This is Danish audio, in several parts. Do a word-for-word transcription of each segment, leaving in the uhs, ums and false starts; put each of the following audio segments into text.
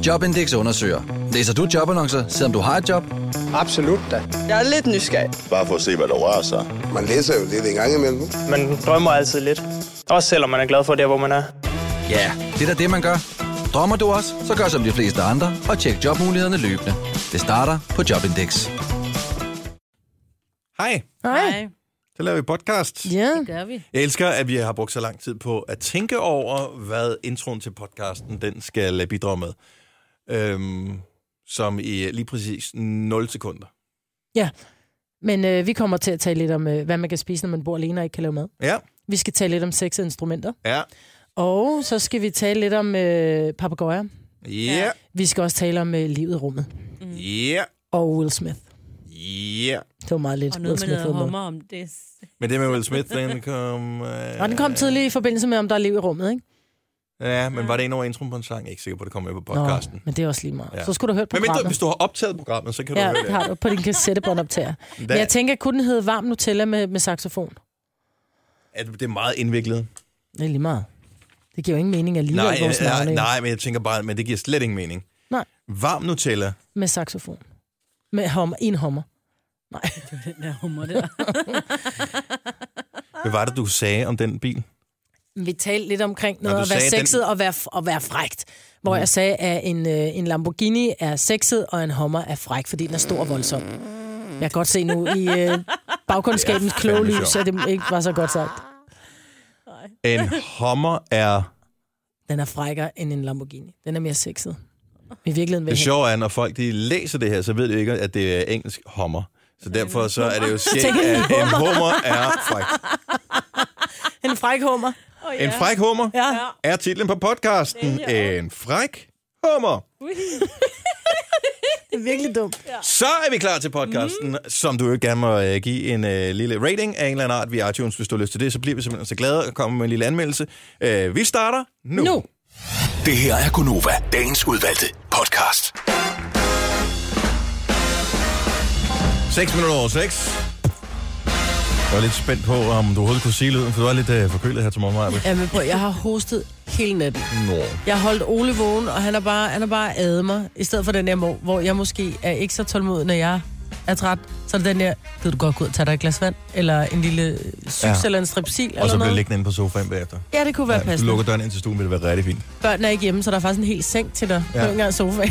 Jobindex undersøger. Læser du jobannoncer, selvom du har et job? Absolut da. Jeg er lidt nysgerrig. Bare for at se, hvad der rører sig. Man læser jo lidt en gang imellem. Man drømmer altid lidt. Også selvom man er glad for det, hvor man er. Ja, det er da det, man gør. Drømmer du også, så gør som de fleste andre og tjek jobmulighederne løbende. Det starter på Jobindex. Hej. Hej. Så laver vi podcast. Ja, det gør vi. Jeg elsker, at vi har brugt så lang tid på at tænke over, hvad introen til podcasten den skal bidrage med. Øhm, som i lige præcis nul sekunder. Ja, men øh, vi kommer til at tale lidt om, øh, hvad man kan spise, når man bor alene og ikke kan lave mad. Ja. Vi skal tale lidt om sexede instrumenter. Ja. Og så skal vi tale lidt om øh, papegøjer. Ja. Yeah. Vi skal også tale om øh, livet i rummet. Ja. Mm. Yeah. Og Will Smith. Ja. Yeah. Det var meget lidt. Og noget med noget hummer om det. Men det med Will Smith, den kom... Øh... Og den kom tidligt i forbindelse med, om der er liv i rummet, ikke? Ja, men var det en over introen på en sang? Jeg er ikke sikker på, at det kommer med på podcasten. Nå, men det er også lige meget. Ja. Så skulle du høre programmet. Men hvis du har optaget programmet, så kan du ja, høre det. Ja, har du på din kassettebåndoptager. Men jeg tænker, at kunne den hedde Varm Nutella med, med saxofon? At det er meget indviklet. Det er lige meget. Det giver jo ingen mening alligevel, nej, vores navne. Nej, nej, men jeg tænker bare, men det giver slet ingen mening. Nej. Varm Nutella. Med saxofon. Med hummer. En hummer. Nej. Det var den der hummer der. Hvad var det, du sagde om den bil? Vi talte lidt omkring noget Nå, at være sexet den... og være, og være frækt. Hvor mm. jeg sagde, at en, øh, en Lamborghini er sexet, og en Hummer er fræk, fordi den er stor og voldsom. Jeg kan godt se nu i øh, bagkundskabens kloge lys, at det ikke var så godt sagt. En Hummer er... Den er frækkere end en Lamborghini. Den er mere sexet. I virkeligheden vil det sjove er, når folk de læser det her, så ved de ikke, at det er engelsk Hummer. Så derfor så er det jo skægt, at en hummer er fræk. En fræk hummer. Oh, ja. En fræk hummer ja. er titlen på podcasten. En fræk hummer. Det er virkelig dumt. Ja. Så er vi klar til podcasten, mm. som du jo gerne må uh, give en uh, lille rating af en eller anden art via iTunes, hvis du har lyst til det. Så bliver vi simpelthen så glade og kommer med en lille anmeldelse. Uh, vi starter nu. Nu. Det her er Gonova, dagens udvalgte podcast. seks minutter over seks. Jeg var lidt spændt på, om du overhovedet kunne sige lyden, for du er lidt uh, forkølet her til morgen, Maja. Ja, men på, jeg har hostet hele natten. Nå. Jeg har holdt Ole vågen, og han er bare, han er bare admer, i stedet for den der mor, hvor jeg måske er ikke så tålmodig, når jeg er træt. Så er det den der, kan du godt gå ud og tage dig et glas vand, eller en lille syks ja. eller en strepsil, eller og så bliver noget. liggende inde på sofaen bagefter. Ja, det kunne være ja, passende. Hvis du lukker døren ind til stuen, vil det være rigtig fint. Børnene er ikke hjemme, så der er faktisk en hel seng til dig ja. på en gang sofaen.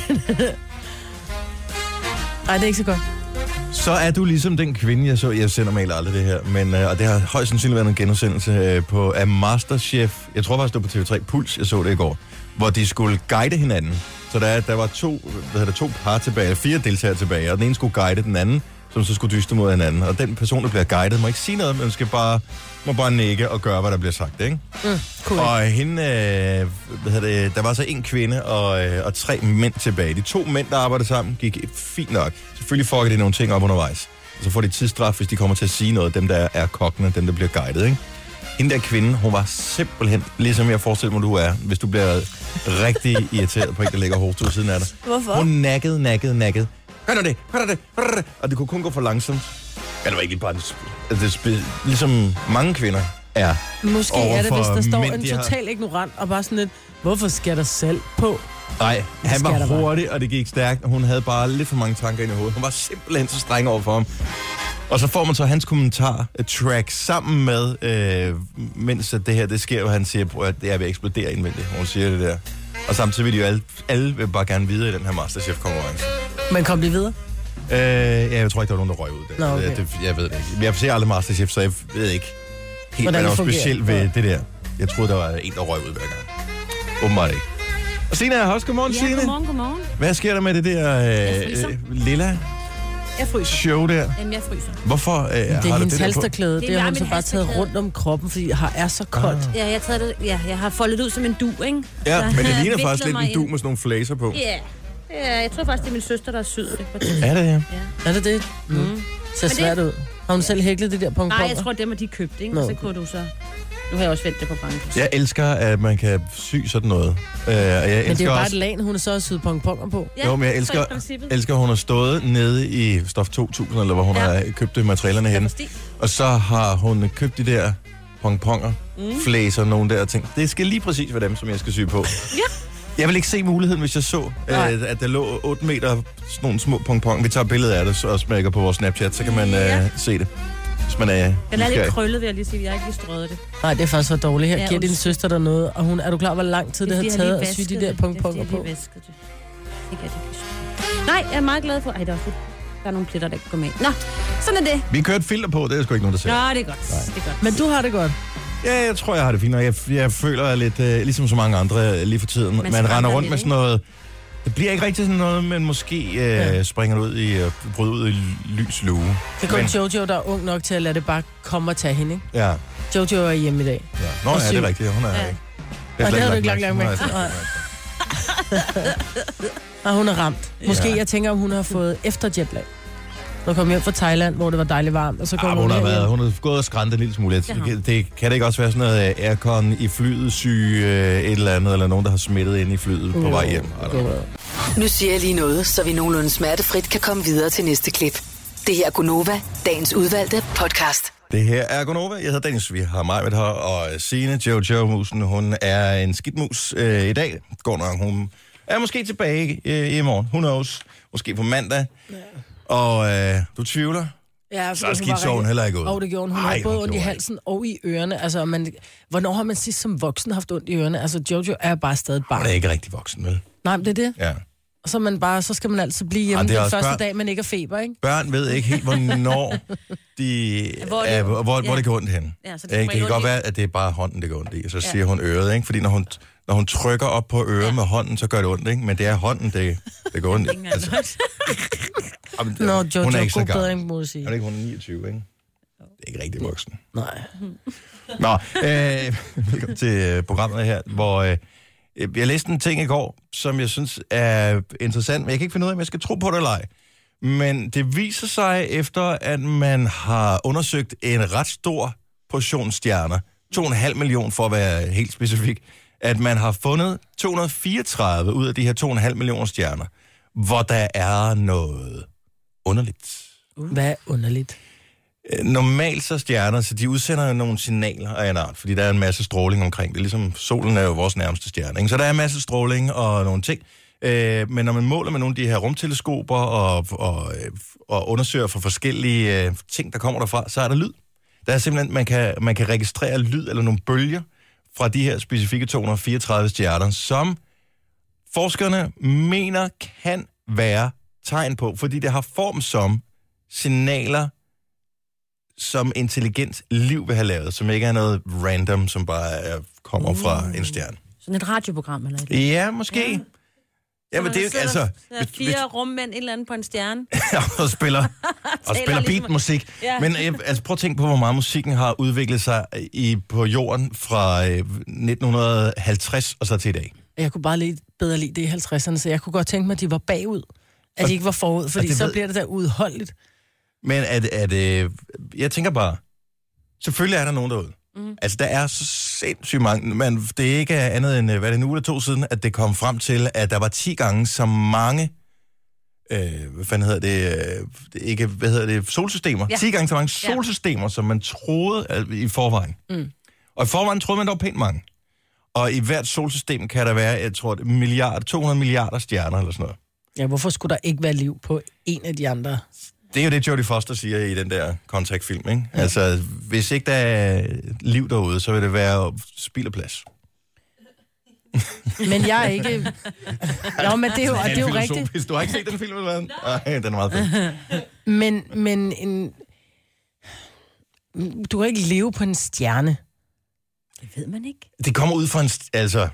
Nej, det er ikke så godt. Så er du ligesom den kvinde, jeg så, jeg sender normalt aldrig det her, men, øh, og det har højst sandsynligt været en genudsendelse øh, på af Masterchef, jeg tror faktisk, det var på T V tre Puls, jeg så det i går, hvor de skulle guide hinanden. Så der, der var to, hvad hedder, to par tilbage, fire deltagere tilbage, og den ene skulle guide den anden, som så skulle dyste mod hinanden. Og den person, der bliver guidet, må ikke sige noget, men skal bare, må bare nikke og gøre, hvad der bliver sagt, ikke? Mm, cool. Og hende, øh, hvad hedder det, der var så en kvinde og, øh, og tre mænd tilbage. De to mænd, der arbejdede sammen, gik fint nok. Selvfølgelig fucker de nogle ting op undervejs. Og så får de tidsstraf, hvis de kommer til at sige noget, dem der er kokkene, dem der bliver guidet, ikke? Hende der kvinde, hun var simpelthen, ligesom jeg forestiller mig, du er, hvis du bliver rigtig irriteret på en, der ligger hovedet ud siden af dig. Hvorfor? Hun nakkede, nakkede, nakkede. Gør nu det, gør nu det, gør det. Og det kunne kun gå for langsomt. Ja, det var ikke bare en sp- det sp- ligesom mange kvinder er. Måske er det, hvis der står mænd, en har... total ignorant, og bare sådan lidt, hvorfor skal der selv på? Nej, han var hurtig, bare. og det gik stærkt, og hun havde bare lidt for mange tanker ind i hovedet. Hun var simpelthen så streng over for ham. Og så får man så hans kommentar-track sammen med, øh, mens det her, det sker jo, han siger, at det er ved at eksplodere indvendigt. Hun siger det der. Og samtidig vil de jo alle, alle vil bare gerne videre i den her Masterchef-konkurrence. Men kom de videre? Øh, ja, jeg tror ikke, der var nogen, der røg ud der. Nå, okay. det, jeg ved det ikke. Jeg ser aldrig Masterchef, så jeg ved ikke helt, hvordan hvad der var fungerer. specielt ved ja. det der. Jeg troede, der var en, der røg ud hver gang. Åbenbart ikke. Og Signe, også godmorgen, ja, Signe. godmorgen, godmorgen. Hvad sker der med det der øh, øh, lilla jeg fryser. show der? Jamen, jeg fryser. Hvorfor øh, det er har hendes du det halsterklæde. Det, det det er har hun så mit bare taget halsterklæde. rundt om kroppen, fordi det er så koldt. Ah. Ja, jeg, taget det, ja, jeg har foldet ud som en du, ikke? Ja, så men det jeg ligner viklet faktisk lidt mig en du ind. med sådan nogle flaser på. Ja. ja, jeg tror faktisk, det er min søster, der har syet det. Er det, ja? ja. Er det det? Mm. Mm. Ser svært ud. Har hun selv hæklet det der på en Nej, jeg tror, dem er de købt, ikke? Nå. Så kunne du så... Nu har jeg også vendt det på banken. Jeg elsker, at man kan sy sådan noget. Uh, og jeg men det er jo bare også... et lag, hun er så syet pongponger på. Ja, jo, men jeg elsker, elsker, at hun har stået nede i Stof to tusind, eller hvor hun ja. har købt materialerne henne. Og så har hun købt de der pongponger, mm. flæser, nogle der ting. Det skal lige præcis være dem, som jeg skal sy på. Ja. Jeg vil ikke se muligheden, hvis jeg så, øh, at der lå otte meter sådan nogle små pongpong. Vi tager billeder af det og smækker på vores Snapchat, så kan man Ja. øh, se det. Hvis man er Den er nysgerrig. lidt krøllet, vil jeg lige sige. Jeg har ikke lige strøget det. Nej, det er faktisk så dårligt. Her Ja, giver din undskyld. søster der noget, og hun, er du klar, hvor lang tid det, er det fordi, havde jeg taget lige at sy de vaskede der det. pongponger Det er på? fordi, jeg lige vaskede det. Ikke, at det kan- Nej, jeg er meget glad for... Ej, der er, der er nogle pletter, der ikke går med. Nå, sådan er det. Vi kører et filter på, det er sgu ikke nogen, der ser. Nå, det er godt. Det er godt. Men du har det godt. Ja, jeg tror, jeg har det fint, og jeg, jeg føler jeg lidt, øh, ligesom så mange andre øh, lige for tiden. Man, man skræmmer render rundt lidt, med sådan noget... Det bliver ikke rigtig sådan noget, men måske øh, ja. springer ud i, øh, bryder ud i lys lue. Det er kun Men- Jojo, der er ung nok til at lade det bare komme og tage hende, ikke? Ja. Jojo er hjemme i dag. ja. Nå, Og ja, syg. det er rigtigt. Hun er Ja. ja. ikke. Og det slet havde du ikke ikke lagt mærke til. Nej. Og hun er ramt. Måske, Ja. jeg tænker, om hun har fået efter jetlag. Nu kom hjem fra Thailand, hvor det var dejligt varmt, og så kom Ah, hun, hun, har hjem. været, hun har gået og skræntet en lille smule. Det har hun. Det, det kan det ikke også være sådan noget uh, aircon i flyet, syg uh, et eller andet, eller nogen, der har smittet ind i flyet på vej hjem? I don't know. Nu siger jeg lige noget, så vi nogenlunde smertefrit kan komme videre til næste klip. Det her er Gunova, dagens udvalgte podcast. Det her er Gunova. Jeg hedder Dennis. Vi har mig med her, og Signe, Jojo Musen, hun er en skidtmus øh, i dag. Går nok, hun er måske tilbage øh, i morgen. Who knows? Måske på mandag. Ja. Og øh, du tvivler? Ja, Så er skidt så hun heller ikke ud. Og det gjorde hun. Hun Ej, havde både hun ondt i gjorde halsen og i ørerne. Altså, man, hvornår har man sidst som voksen haft ondt i ørerne? Altså, Jojo er bare stadig et barn. Hun er ikke rigtig voksen, vel? Nej, men det er det. Ja. Og så, er man bare, så skal man altid blive hjemme Ej, det er den også første børn- dag, man ikke er feber, ikke? Børn ved ikke helt, hvornår de Hvor det- er, hvor, hvor, hvor ja. det går ondt hen. Ja, så det det, kommer det kan ondt godt i- være, at det er bare hånden, det går ondt i, og så siger hun øret, ikke? Fordi når hun, når hun trykker op på øret ja. med hånden, så gør det ondt, ikke? Men det er hånden, det, det går ondt i. Altså, jamen, Nå, Jojo, hun er ikke så god gammel. bedring, må du sige. Er det ikke, hun er niogtyve, ikke? Det er ikke rigtig voksen. Nej. Nå, øh, velkommen til øh, programmet her, hvor øh, jeg læste en ting i går, som jeg synes er interessant, men jeg kan ikke finde ud af, om jeg skal tro på det eller ej. Men det viser sig, efter at man har undersøgt en ret stor portion stjerner, to komma fem millioner for at være helt specifik, at man har fundet to hundrede fireogtredive ud af de her to komma fem millioner stjerner, hvor der er noget underligt. Hvad er underligt? Normalt så stjerner, så de udsender nogle signaler af en art, fordi der er en masse stråling omkring det. Ligesom solen er jo vores nærmeste stjerne, ikke? Så der er en masse stråling og nogle ting. Øh, men når man måler med nogle af de her rumteleskoper og, og, og undersøger for forskellige øh, ting, der kommer derfra, så er der lyd. Der er simpelthen, man kan, man kan registrere lyd eller nogle bølger fra de her specifikke to hundrede fireogtredive stjerner, som forskerne mener kan være tegn på, fordi det har form som signaler, som intelligent liv vil have lavet, som ikke er noget random, som bare er, kommer uh. fra en stjerne. Sådan et radioprogram, eller det? Ja, måske. Ja, ja men det er jo ikke, altså... Der er hvis- fire rummænd, et eller andet på en stjerne. og spiller, og Taler spiller ligesom- beatmusik. Ja. Men øh, altså, prøv at tænke på, hvor meget musikken har udviklet sig i, på jorden fra øh, nitten halvtreds og så til i dag. Jeg kunne bare lidt bedre lide det i halvtredserne, så jeg kunne godt tænke mig, at de var bagud. At de ikke var forud, fordi det så ved- bliver det der udholdeligt. Men at, at, øh, jeg tænker bare, selvfølgelig er der nogen derude. Mm. Altså, der er så sindssygt mange, men det er ikke andet end, øh, hvad er det, en uge eller to siden, at det kom frem til, at der var ti gange så mange, øh, hvad fanden hedder det, øh, det er ikke, hvad hedder det, solsystemer. Ja. ti gange så mange solsystemer, ja. som man troede øh, i forvejen. Mm. Og i forvejen troede man, der var pænt mange. Og i hvert solsystem kan der være, jeg tror, et milliard, to hundrede milliarder stjerner eller sådan noget. Ja, hvorfor skulle der ikke være liv på en af de andre? Det er jo det, Jodie Foster siger i den der Contact-film, ikke? Ja. Altså, hvis ikke der er liv derude, så vil det være spild af plads. Men jeg er ikke... Jo, men det er jo, og det er jo rigtigt. Du har ikke set den film, eller hvad? Nej, den er meget fed. Men, men en... Du kan ikke leve på en stjerne. Det ved man ikke. Det kommer ud fra en... st- Altså,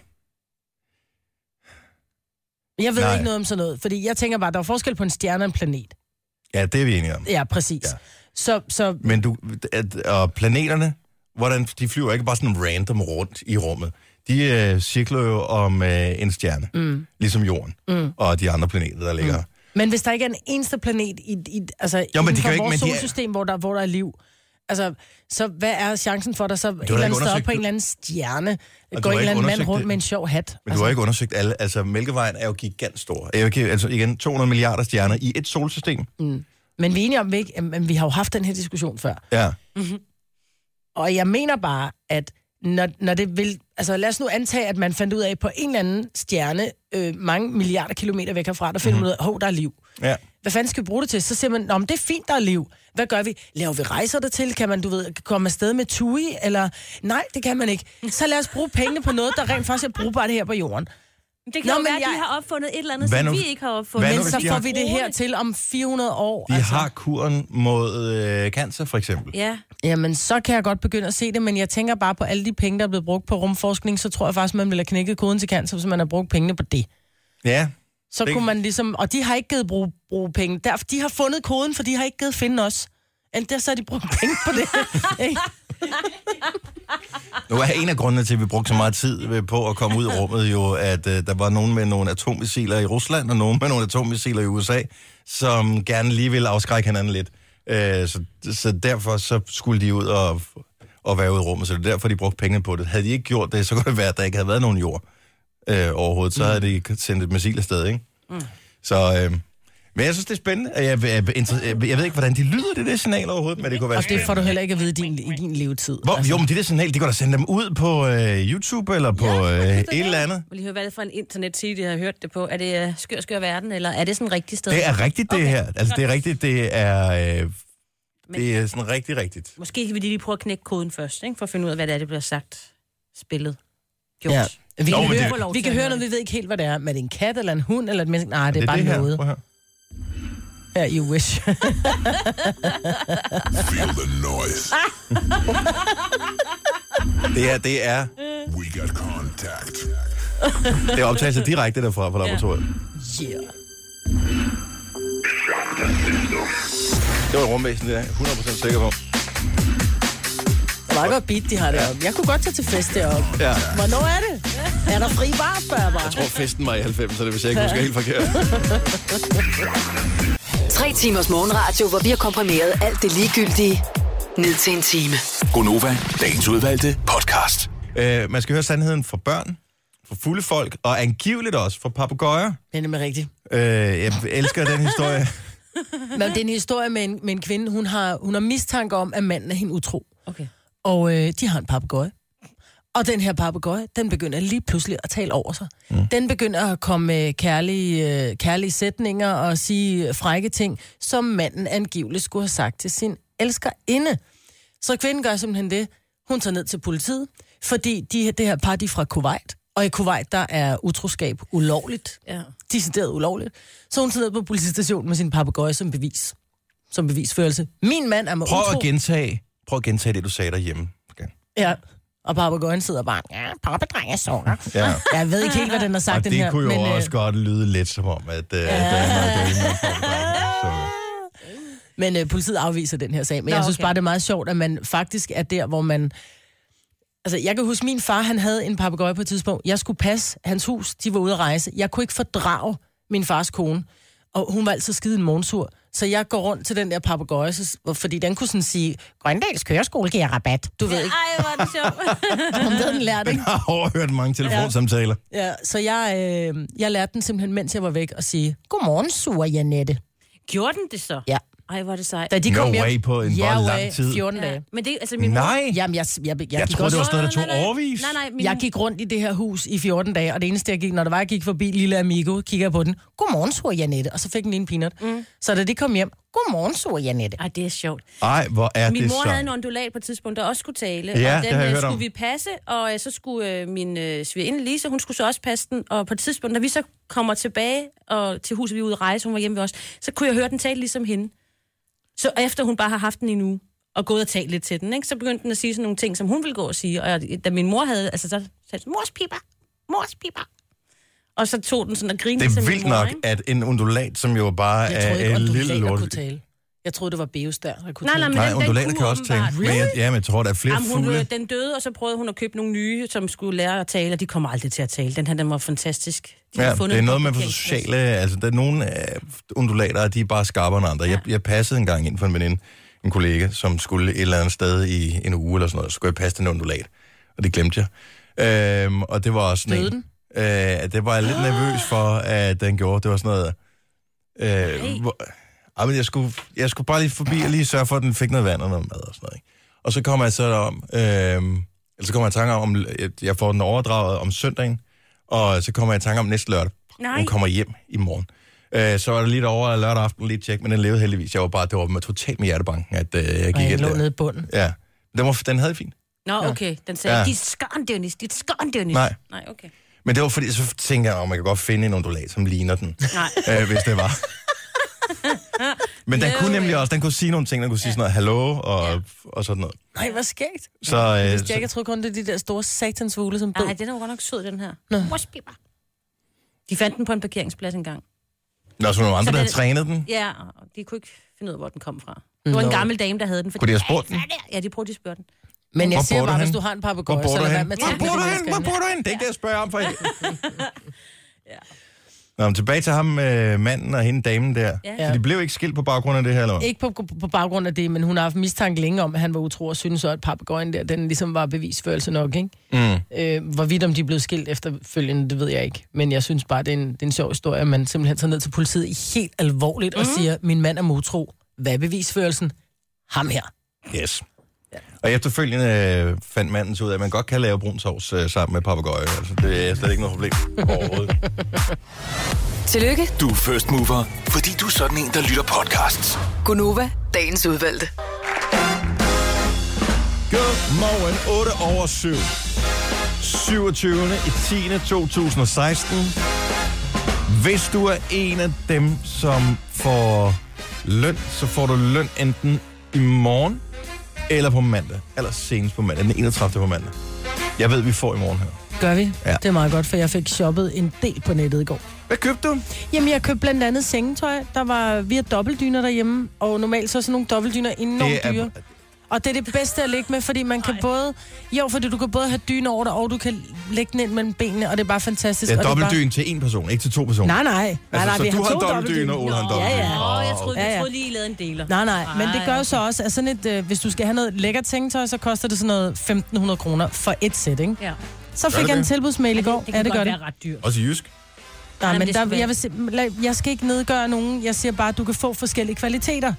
Jeg ved Nej. ikke noget om sådan noget, fordi jeg tænker bare, der er forskel på en stjerne og en planet. ja, det er vi enige om. Ja, præcis. Ja. Ja. Så, så Men du... At, og planeterne, hvordan, de flyver ikke bare sådan random rundt i rummet. De øh, cirkler jo om øh, en stjerne, mm. ligesom Jorden, mm. og de andre planeter, der ligger. Mm. Men hvis der ikke er en eneste planet i, i altså Jo, jo, men inden de for kan jo ikke- vores men de er- solsystem, hvor der, hvor der er liv, altså, så hvad er chancen for, at der så et da eller andet ikke sted op undersøgt- på en eller anden stjerne, du går har en eller ikke anden mand undersøgt rundt det. med en sjov hat? Men du har ikke undersøgt alle. Altså, Mælkevejen er jo gigantstor. Er jo ikke, altså igen, to hundrede milliarder stjerner i et solsystem. Mm. Men vi er enige om, vi ikke, men vi har jo haft den her diskussion før. Ja. Og jeg mener bare, at når, når det vil... Altså lad os nu antage, at man fandt ud af på en eller anden stjerne, øh, mange milliarder kilometer væk herfra, der finder man ud af, hov, der er liv. Ja. Hvad fanden skal vi bruge det til? Så siger man, nå, men det er fint, der er liv. Hvad gør vi? Laver vi rejser der til? Kan man, du ved, komme afsted med Tui? Eller nej, det kan man ikke. Så lad os bruge pengene på noget, der rent faktisk er brugbart her på jorden. Det kan Nå, jo men være, at jeg... de har opfundet et eller andet, Hvad som nu- vi ikke har opfundet. Hvad nu, Men så hvis de får har- vi det her til om fire hundrede år. De altså. har kuren mod øh, cancer, for eksempel. Ja. Jamen, så kan jeg godt begynde at se det, men jeg tænker bare på alle de penge, der er blevet brugt på rumforskning, så tror jeg faktisk, man vil have knækket koden til cancer, hvis man har brugt pengene på det. Ja. Så Det- kunne man ligesom... Og de har ikke givet bruge, bruge penge. Derfor, de har fundet koden, for de har ikke givet finde os. Eller der så har de brugt penge på det. Ikke? Nu er en af grundene til, at vi brugte så meget tid på at komme ud af rummet, jo, at øh, der var nogen med nogle atommissiler i Rusland, og nogen med nogle atommissiler i U S A, som gerne lige ville afskrække hinanden lidt. Øh, så, så derfor så skulle de ud og, og være ude i rummet, så det er derfor, de brugte pengene på det. Havde de ikke gjort det, så kunne det være, at der ikke havde været nogen jord øh, overhovedet. Så havde de sendt et missil afsted, ikke? Mm. Så... Øh, Men jeg synes, det er spændende. Jeg, jeg, jeg, jeg ved ikke, hvordan de lyder, det der signal overhovedet, men det kunne være Og det spændende. får du heller ikke at vide i din, i din levetid. Hvor, altså. Jo, men det der signal, de kan da sende dem ud på øh, YouTube eller på Ja, øh, et eller andet. Vil I høre, hvad er det for en internetside, de har hørt det på? Er det uh, Skør Skør Verden, eller er det sådan et rigtigt sted? Det er rigtigt, det Okay. her. Altså, det er rigtigt, det er... Øh, det er sådan rigtig rigtigt. Måske vil de lige prøve at knække koden først, ikke? For at finde ud af, hvad det er, det bliver sagt. Spillet. Gjort. Ja. Vi Nå, kan, men høre, det- vi kan høre noget, vi ved ikke helt, hvad det er. Men er det en kat eller en hund eller et menneske? Nej, det er, det bare det her. noget. Prøv at høre. Ja, you wish. Feel the noise. Det her, det er... We got contact. Det er optagelser direkte derfra på laboratoriet. Yeah. Det var et rumvæsen, det er jeg hundrede procent sikker på. Det var godt beat, de har deroppe. Jeg kunne godt tage til fest deroppe. Ja. Hvornår er det? Er der fri bar, spørger jeg bare. Jeg tror, festen var i halvfems, så det hvis jeg ikke husker helt forkert. Tre timers morgenradio, hvor vi har komprimeret alt det ligegyldige ned til en time. Gonova, dagens udvalgte podcast. Øh, man skal høre sandheden fra børn, fra fulde folk, og angiveligt også fra papegøjer. Det er nemlig rigtigt. Øh, jeg elsker den historie. Men det er en historie med en, med en kvinde. Hun har, hun har mistanke om, at manden er hende utro. Okay. Og øh, de har en papegøje. Og den her papegøje, den begynder lige pludselig at tale over sig. Mm. Den begynder at komme med kærlige, øh, kærlige sætninger og sige frække ting, som manden angiveligt skulle have sagt til sin elskerinde. Så kvinden gør simpelthen det. Hun tager ned til politiet, fordi de, det her par, de er fra Kuwait. Og i Kuwait, der er utroskab ulovligt. Ja. Decideret ulovligt. Så hun tager ned på politistationen med sin papegøje som bevis. Som bevisførelse. Min mand er med Prøv utro. at gentage, prøv at gentage det, du sagde derhjemme. Okay. Ja, og papegøjen sidder bare, ja, pappedreng er sukker. Ja. Jeg ved ikke helt, hvad den har sagt, Og den det her. kunne jo men, også øh, godt lyde lidt som om, at, øh, ja. at der er noget galt med papegøjen. men øh, politiet afviser den her sag. Men Nå, jeg synes okay. bare, det er meget sjovt, at man faktisk er der, hvor man... Altså, jeg kan huske, min far, han havde en papegøje på et tidspunkt. Jeg skulle passe hans hus, de var ude at rejse. Jeg kunne ikke fordrage min fars kone. Og hun var altid skide en morgensur. Så jeg går rundt til den der papegøje, så- fordi den kunne sådan sige, Grøndals Køreskole giver rabat. Du ved ikke, Ej, hvor er det sjovt. om den lærte, Den ikke? har overhørt mange telefonsamtaler. Ja, så jeg, øh, jeg lærte den simpelthen, mens jeg var væk, at sige, godmorgen, sure Janette. Gjorde den det så? Ja. Ej, hvor er det sejt. Da de No kom hjem, way på en yeah, hvor way, lang tid. fjorten Ja. dage. Men det, altså min mor... Nej, Jamen, jeg, jeg, jeg, jeg, jeg gik troede, også, det var sådan noget, der Nej, tog nej, nej. overvis. Nej, nej, min... jeg gik rundt i det her hus i fjorten dage, og det eneste, jeg gik, når der var, jeg gik forbi lille Amigo, kigger jeg på den. Godmorgen, sure Janette. Og så fik den lige en peanut. Mm. Så da de kom hjem, godmorgen, sure Janette. Ej, det er sjovt. Ej, hvor er Min det mor så? havde en ondulat på et tidspunkt, der også skulle tale. Ja, og det den har jeg øh, hørt skulle om. vi passe, og øh, så skulle øh, min øh, svigerinde Lise, hun skulle så også passe den. Og på et tidspunkt, når vi så kommer tilbage og til huset, vi er ude at rejse, hun var hjemme ved os, så kunne jeg høre den tale ligesom hende. Så efter hun bare har haft den i en uge, og gået og talt lidt til den, ikke, så begyndte den at sige sådan nogle ting, som hun ville gå og sige. Og jeg, da min mor havde, altså så sagde den, mors piber, mors piber. Og så tog den sådan og grinede Det til er min vildt mor, nok, ikke? at en undulat, som jo bare Jeg troede er ikke, en lille undulater kunne lort... tale. Jeg troede, det var Beus der, der kunne Nej, nej, tale. men Nej, den, den undulater kunne kan også tale. åbenbart. Men jeg, ja, men jeg tror, der er flere Jamen, hun, fugle. øh, den døde, og så prøvede hun at købe nogle nye, som skulle lære at tale, og de kommer aldrig til at tale. Den her, den var fantastisk. De har Ja, fundet det er den noget på med for parkeringsplads. sociale... Altså, der er nogle af undulater, de er bare skarpere end andre. Ja. Jeg, jeg passede en gang ind for en veninde, en kollega, som skulle et eller andet sted i en uge eller sådan noget, så skulle jeg passe den undulat. Og det glemte jeg. Øhm, og det var også sådan Døde en... Øh, det var jeg lidt nervøs for, at den gjorde. Det var sådan noget... Øh, hvor, ah, men jeg, skulle, jeg skulle bare lige forbi og lige sørge for, at den fik noget vand og noget mad og sådan noget. Ikke? Og så kommer jeg så om... Øh, Eller så kommer jeg i tanke om, at jeg får den overdraget om søndagen, og så kommer jeg i tanke om næste lørdag. Nej. Hun kommer hjem i morgen. Øh, så var det lidt over lørdag aften, lidt tjek, men den levede heldigvis. Jeg var bare, det var med totalt med hjertebanken, at øh, jeg gik og jeg ind lå der. nede i bunden. Ja, den, var, den havde det fint. Nå, okay. Den sagde, Ja. dit skån, Dennis, dit skån, Dennis. Nej. Nej, okay. Men det var fordi, så tænker jeg, at man kan godt finde en ondulat, som ligner den. Nej. Øh, hvis det var. Men den kunne nemlig også, den kunne sige nogle ting, den kunne sige sådan noget hallo og, ja. og sådan noget. Nej, hvor skægt. Så, øh, Hvis jeg ikke troede kun, det er de der store satansfugle, som død. Nej, den er jo godt nok sød, den her. Nå. De fandt den på en parkeringsplads engang. Nå, så nogle andre, Så der havde det- trænet den. Ja, og de kunne ikke finde ud af, hvor den kom fra. Det var en Nå. gammel dame, der havde den. Kunne de have spurgt den? Ja, de prøvede, de spurgte den. Men jeg Hvor siger bor du bare, henne? hvis du har en Hvor papegøje, bor så du lad være hen? med at Hvor tænke bor på du de hen? Hvor mennesker. bor du hen? Det er ikke det, jeg spørger om for ja. Nå, men tilbage til ham, øh, manden og hende damen der. Ja. Så de blev ikke skilt på baggrund af det her, eller hvad? Ikke på, på baggrund af det, men hun har haft mistanke længe om, at han var utro, og synes så, at papegøjen der, den ligesom var bevisførelse nok, ikke? Mm. Øh, hvorvidt om de er blevet skilt efterfølgende, det ved jeg ikke. Men jeg synes bare, det er en, det er en sjov historie, at man simpelthen tager ned til politiet helt alvorligt mm. og siger, min mand er utro. Hvad er bevisførelsen? Ham her. Yes. Ja. Og efterfølgende øh, fandt manden så ud af, at man godt kan lave brun sovs øh, sammen med papegøje. Altså, det er slet ikke noget problem overhovedet. Tillykke, Du er first mover, fordi du er sådan en, der lytter podcasts. Gunova, dagens udvalgte. Godmorgen, otte over syv. syvogtyvende i tiende to tusind og seksten. Hvis du er en af dem, som får løn, så får du løn enten i morgen eller på mandag. Eller senest på mandag, den enogtredivte på mandag. Jeg ved, vi får i morgen her. Gør vi? Ja. Det er meget godt, for jeg fik shoppet en del på nettet i går. Hvad købte du? Jamen, jeg købte blandt andet sengetøj. Der var, vi har dobbeltdyner derhjemme, og normalt så er sådan nogle dobbeltdyner enormt Det er- dyre. Og det er det bedste at ligge med, fordi man kan Ej. både... Jo, fordi du kan både have dyne over dig, og du kan lægge den ind mellem benene, og det er bare fantastisk. Det er og bare... dobbeltdyn til en person, ikke til to personer. Nej, nej. nej, Altså, nej så vi du har har to en dobbeltdyne, og Ole har en Nå, dobbeltdyne. Ja, ja. Åh, jeg troede, Ja, jeg ja. troede lige, I lavede en deler. Nej, nej, men det gør jo Ej, så også, at sådan et, øh, hvis du skal have noget lækkert sengetøj, så koster det sådan noget femten hundrede kroner for et sæt, ikke? Ja. Så Gør fik det jeg en det? tilbudsmail i går. Det Ja, kan det gør godt det. være ret dyrt. Også i jysk. Nej, men men det der, skulle jeg, vil, se- lad- jeg skal ikke nedgøre nogen. Jeg siger bare, at du kan få forskellige kvaliteter.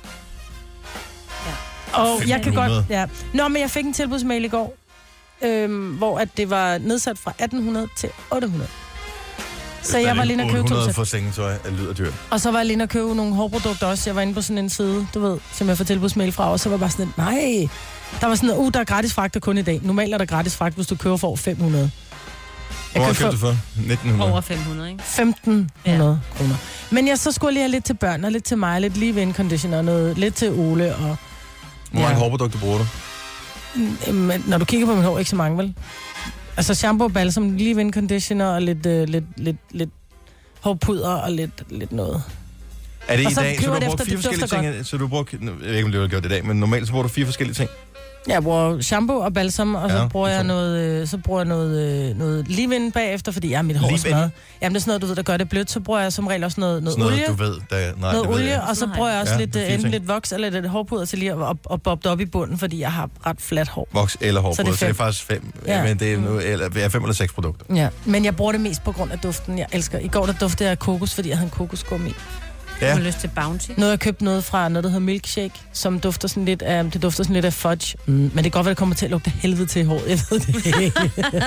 Ja. Og jeg kan fem hundrede. godt... Ja. Nå, men jeg fik en tilbudsmail i går, øhm, hvor at det var nedsat fra atten hundrede til otte hundrede. Så jeg var lige inde og købe to otte hundrede sæt. for sengetøj, det lyder dyrt. Og så var jeg lige inde og købe nogle hårprodukter også. Jeg var inde på sådan en side, du ved, som jeg får tilbudsmail fra, og så var jeg bare sådan, et, nej. Der var sådan noget, uh, der er gratis fragt kun i dag. Normalt er der gratis fragt, hvis du køber for over fem hundrede. Hvor Jeg har kan købt få det for? nitten hundrede. Over fem hundrede, ikke? femten hundrede ja. kroner. Men jeg så skulle lige have lidt til børn, og lidt til mig, lidt leave-in conditioner, noget, lidt til Ole, og... Hvor mange Ja. hårprodukter bruger du? Men når du kigger på mit hår, ikke så mange, vel? Altså shampoo, balsam, leave-in conditioner, og lidt, øh, lidt, lidt, lidt hårpuder, og lidt, lidt noget. Er det Og i så dag, så køber du det bruger efter, fire det dufter forskellige ting? Så du bruger, jeg ved ikke, om det har gjort det i dag, men normalt så bruger du fire forskellige ting. Jeg bruger shampoo og balsam, og så Ja, bruger jeg sådan. noget, øh, så bruger jeg noget, øh, noget leave-in bagefter, fordi ja, mit hår er Leave-in? smadret. Jamen det er sådan noget, du ved, der gør det blødt. Så bruger jeg som regel også noget, noget Sådan noget, olie. du ved. Der, nej, Noget det ved olie, jeg. og så Nej. bruger jeg også Ja, lidt, det er øh, fire enten ting. lidt voks eller lidt hårpuder til lige at op, op bobbe op i bunden, fordi jeg har ret fladt hår. Voks eller hårprodukter, så, Så det er det er fem. faktisk fem. Ja. Ja. Men det er, nu, eller, ja, fem eller seks produkter. Ja, men jeg bruger det mest på grund af duften. Jeg elsker. I går der duftede jeg af kokos, fordi jeg havde en kokosgummi. Du Ja. har lyst til Bounty. Nu har jeg købt noget fra noget, der hedder Milkshake, som dufter sådan lidt af, det dufter sådan lidt af fudge. Mm, men det kan godt være, det kommer til at lugte helvede til i håret. Jeg ved det ikke.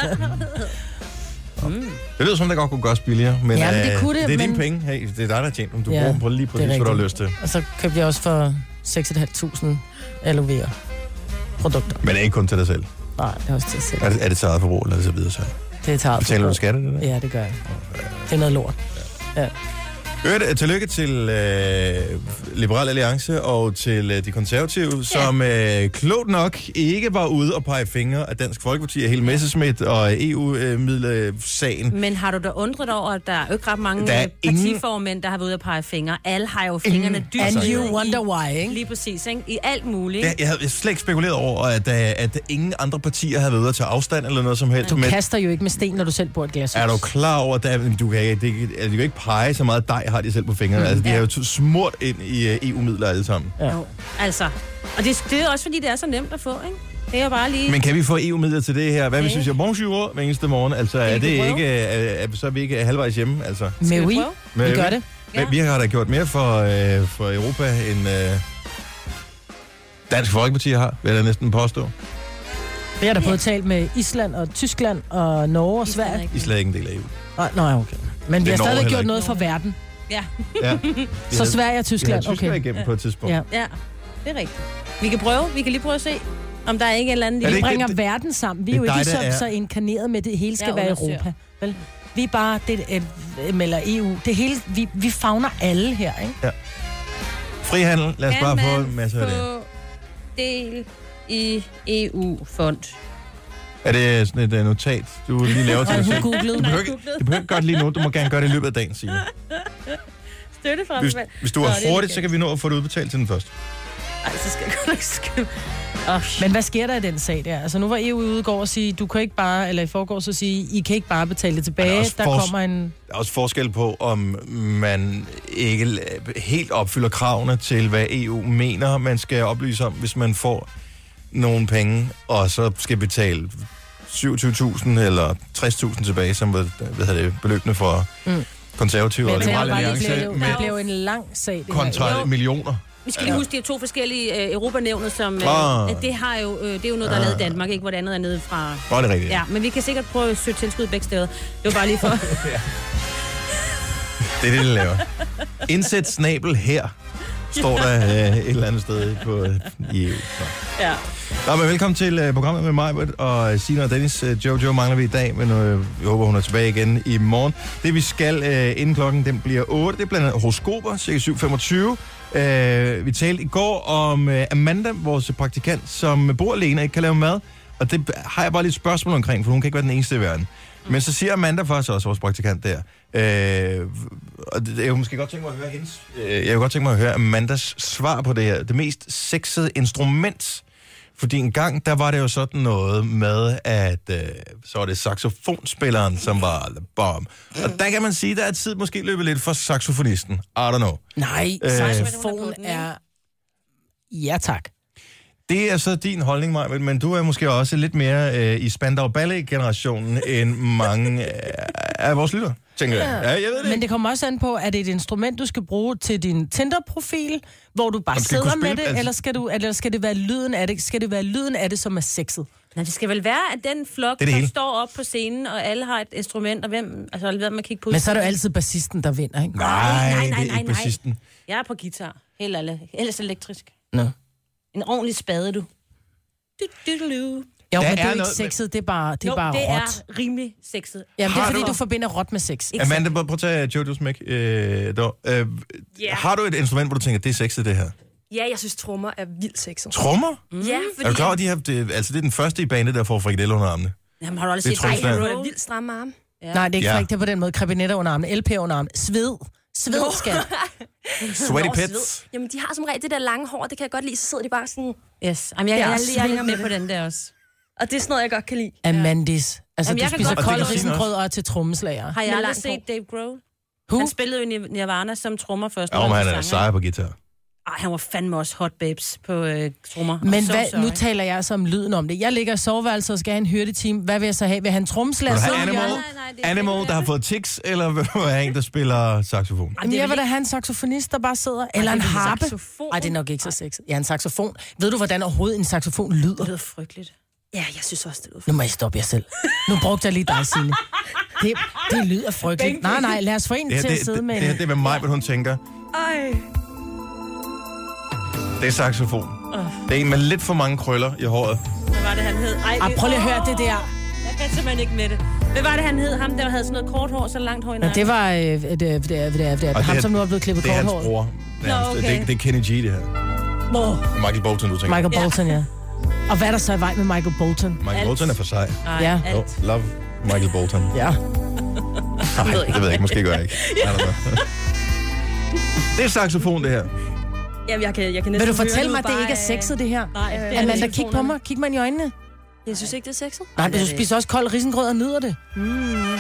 Det lyder som, det godt kunne gøres billigere. Men, Ja, men det øh, kunne det, det er men- dine penge. Hey, det er dig, der har tjent dem. Du Ja, bruger dem på lige det præcis, er hvad du har rigtigt. lyst til. Og så købte jeg også for seks tusind fem hundrede aloe vera produkter. Men det er ikke kun til dig selv. Nej, det er også til selv. Er det, er det til eget forbrug, eller er det så videre så? Det er taget. Betaler du skat af det der? Ja, det gør jeg. Det er noget lort. Ja. Hørte, tillykke til øh, Liberal Alliance og til øh, de konservative, ja. som øh, klogt nok ikke var ude og pege fingre af Dansk Folkeparti og hele Messerschmidt og E U-middelsagen. Men har du da undret over, at der er jo ikke ret mange Der er ingen- partiformænd, der har været ude at pege fingre? Alle har jo fingrene dybt And nede you i- wonder why, ikke? Lige præcis, ikke? I alt muligt. Jeg, jeg havde slet ikke spekuleret over, at, øh, at ingen andre partier havde været ude at tage afstand eller noget som helst. Du Men kaster jo ikke med sten, når du selv bor i et glashus. er du klar over, at der, du kan, det, de kan ikke pege så meget dej, har de selv på fingrene. Mm, altså, de ja. er jo t- smurt ind i øh, E U-midler alle sammen. Ja. Jo, altså. Og det, det er også, fordi det er så nemt at få, ikke? Det er jo bare lige... Men kan vi få E U-midler til det her? Hvad hvis Ja. vi siger bonjour hver eneste morgen? Altså, er vi det prøve? ikke, er, er, så er vi ikke halvvejs hjemme? Altså. Men Skal vi oui, prøve? Men vi gør det. Ja. Vi har da gjort mere for, øh, for Europa, end øh, Dansk Folkeparti har, vil jeg da næsten påstå. Jeg har da både talt med Island og Tyskland og Norge og Sverige. Island er ikke en del af E U. Nej, nej, okay. Men vi har stadig gjort noget for verden. Ja. ja. Så Sverige og Tyskland, okay. Vi har Tyskland igennem ja. på et tidspunkt. Ja. ja, det er rigtigt. Vi kan prøve. Vi kan lige prøve at se, om der er ikke en eller anden... Vi lille... bringer det, verden sammen. Vi er jo ikke så, er... så inkarneret med, at det hele skal være Europa. Vel? Vi er bare det, eller E U. Det hele, vi, vi favner alle her, ikke? Ja. Frihandel, lad os kan bare få en masse af det. Kan del i E U-fond? Er det sådan et uh, notat, du lige laver til dig selv? Du behøver ikke, du behøver ikke gøre det lige nu, du må gerne gøre det i løbet af dagen, Signe. Støtte fra hvis, hvis du er Nå, hurtigt, så kan vi nå at få det udbetalt til den første. Ej, så skal jeg godt nok skrive. Oh, Men hvad sker der i den sag der? Altså nu var E U ude i går og sige, du kan ikke bare, eller i forgår så sige, I kan ikke bare betale det tilbage, der, der kommer en... Der er også forskel på, om man ikke helt opfylder kravene til, hvad E U mener, man skal oplyse om, hvis man får nogle penge, og så skal betale syvogtyve tusind eller tres tusind tilbage, som hvad hedder det, beløbene for mm. konservative og liberale alliance. Det blev jo en lang sag, det kontra millioner. Vi skal lige huske, de to forskellige øh, Europanævner, som øh, det har jo, øh, det er jo noget, der er lavet i Danmark, ikke hvor det andet er nede fra... Nå, det er rigtigt. Ja, men vi kan sikkert prøve at søge tilskud begge steder. Det var bare lige for... ja. Det er det, det laver. Indsæt snabel her, står der øh, et eller andet sted på i E U. Nå. Ja. Nå, men velkommen til uh, programmet med mig og Signe og Dennis. Uh, Jojo mangler vi i dag, men uh, vi håber, hun er tilbage igen i morgen. Det vi skal uh, inden klokken, den bliver otte. Det er blandt andet horoskoper, cirka syv femogtyve. Uh, vi talte i går om uh, Amanda, vores praktikant, som bor alene og ikke kan lave mad. Og det har jeg bare lidt spørgsmål omkring, for hun kan ikke være den eneste i verden. Mm. Men så siger Amanda faktisk også, vores praktikant der, øh, og det, jeg kunne måske godt tænke mig at høre hendes, øh, jeg kunne godt tænke mig at høre Amandas svar på det her. Det mest sexede instrument. Fordi en gang, der var det jo sådan noget med, at øh, så var det saxofonspilleren, som var bom. Og der kan man sige, der er tid måske løbet lidt for saxofonisten. I don't know. Nej, øh, saxofon er... Ja, tak. Det er så din holdning, Maja, men du er måske også lidt mere øh, i Spandau Ballet-generationen end mange øh, af vores lytter, tænker jeg. Ja, jeg ved det. Men det kommer også an på, er det et instrument, du skal bruge til din Tinder-profil, hvor du bare sidder med det, altså... eller, skal du, eller skal det være lyden af det, skal det være lyden af det, som er sexet? Nej, det skal vel være, at den flok, det det der står op på scenen, og alle har et instrument, og hvem, altså hvem man kigge på. Men så er det jo altid bassisten, der vinder, ikke? Nej, nej, nej, nej, det er ikke bassisten. Jeg er på guitar, helt alle, ellers elektrisk. Nå. En ordentlig spade, du. Du, du, du, du. Jo, men det er ikke sexet, det er bare, det er jo, bare det råt. er rimelig sexet. Jamen, det er fordi, du forbinder råt med sex. Amanda, prøv at tage Jojo's mic. Øh, øh, yeah. Har du et instrument, hvor du tænker, det er sexet, det her? Ja, jeg synes, trommer er vildt sexet. Trommer? Mm. Ja, fordi... Er du klar, at de har, det, altså, det er den første i bandet, der får frikadelle under armene? Jamen, har du aldrig set det? Nej, har du vildt stramme arme? Ja. Nej, det er ikke ja. Det på den måde. Krebinetter under armene, L P under armene, sved. Sved skal. Sweaty pits. Jamen, de har som regel det der lange hår, det kan jeg godt lide, så sidder de bare sådan... Yes, Jamen, jeg, jeg, jeg, jeg, jeg er med på den der også. Og det er sådan noget, jeg godt kan lide. Amandis. Altså, Jamen, du spiser godt... kold risengrød og til trommeslager. Har jeg aldrig set Dave Grohl? Who? Han spillede jo i Nirvana som trommer først. Ja, men han er sejr på guitar. Ej, han var fandme også hot babes på øh, trommer. Men hvad, nu taler jeg så om lyden om det. Jeg ligger i soveværelset og skal have en hyrdeteam. Hvad vil jeg så have? Vil jeg have en trommeslager? Vil du have Animal, nej, nej, Animal der har fået tics, eller vil du have en, der spiller saxofon? Jamen, jeg vil da have en saxofonist, der bare sidder. Eller en harpe. Ej, det er nok ikke så sexet. Ja, en saxofon. Ved du, hvordan overhovedet en saxofon lyder? Det lyder frygteligt. Ja, jeg synes også, det lyder frygteligt. Nu må I stoppe jer selv. Nu brugte jeg lige dig, Signe. Det, det lyder frygteligt. Nej, nej, lad os få en det, til det, at sidde det, med det, en... det, det er med mig, hvad hun tænker. Ej... Det er saxofon. Uh. Det er en med lidt for mange krøller i håret. Hvad var det, han hed? Ej, ah, prøv lige at høre det der. Jeg kan simpelthen ikke med det. Hvad var det, han hed? Ham, der havde sådan noget kort hår, så langt hår i nakken. Ja, det var øh, det, det, det, det, det, det, ham, som nu er blevet klippet kort hår. Det er hans bror. Nå, okay. det, det er Kenny G, det her. Hvor? Michael Bolton, du tænker. Michael Bolton, ja. Og hvad er der så i vej med Michael Bolton? Michael alt. Bolton er for sig. Ej, ja. Oh, love Michael Bolton. Ja. Nej, det ved jeg ikke. Måske gør jeg ikke. Det er saxofon, det her. Jamen, jeg kan, jeg kan vil du fortælle mig, at det ikke er sexet, det her? Nej, det er Amanda, kig på mig. Kig mig i øjnene. Jeg synes ikke, det er sexet. Nej, men du spiser også kold risengrød og nyder det. Mm.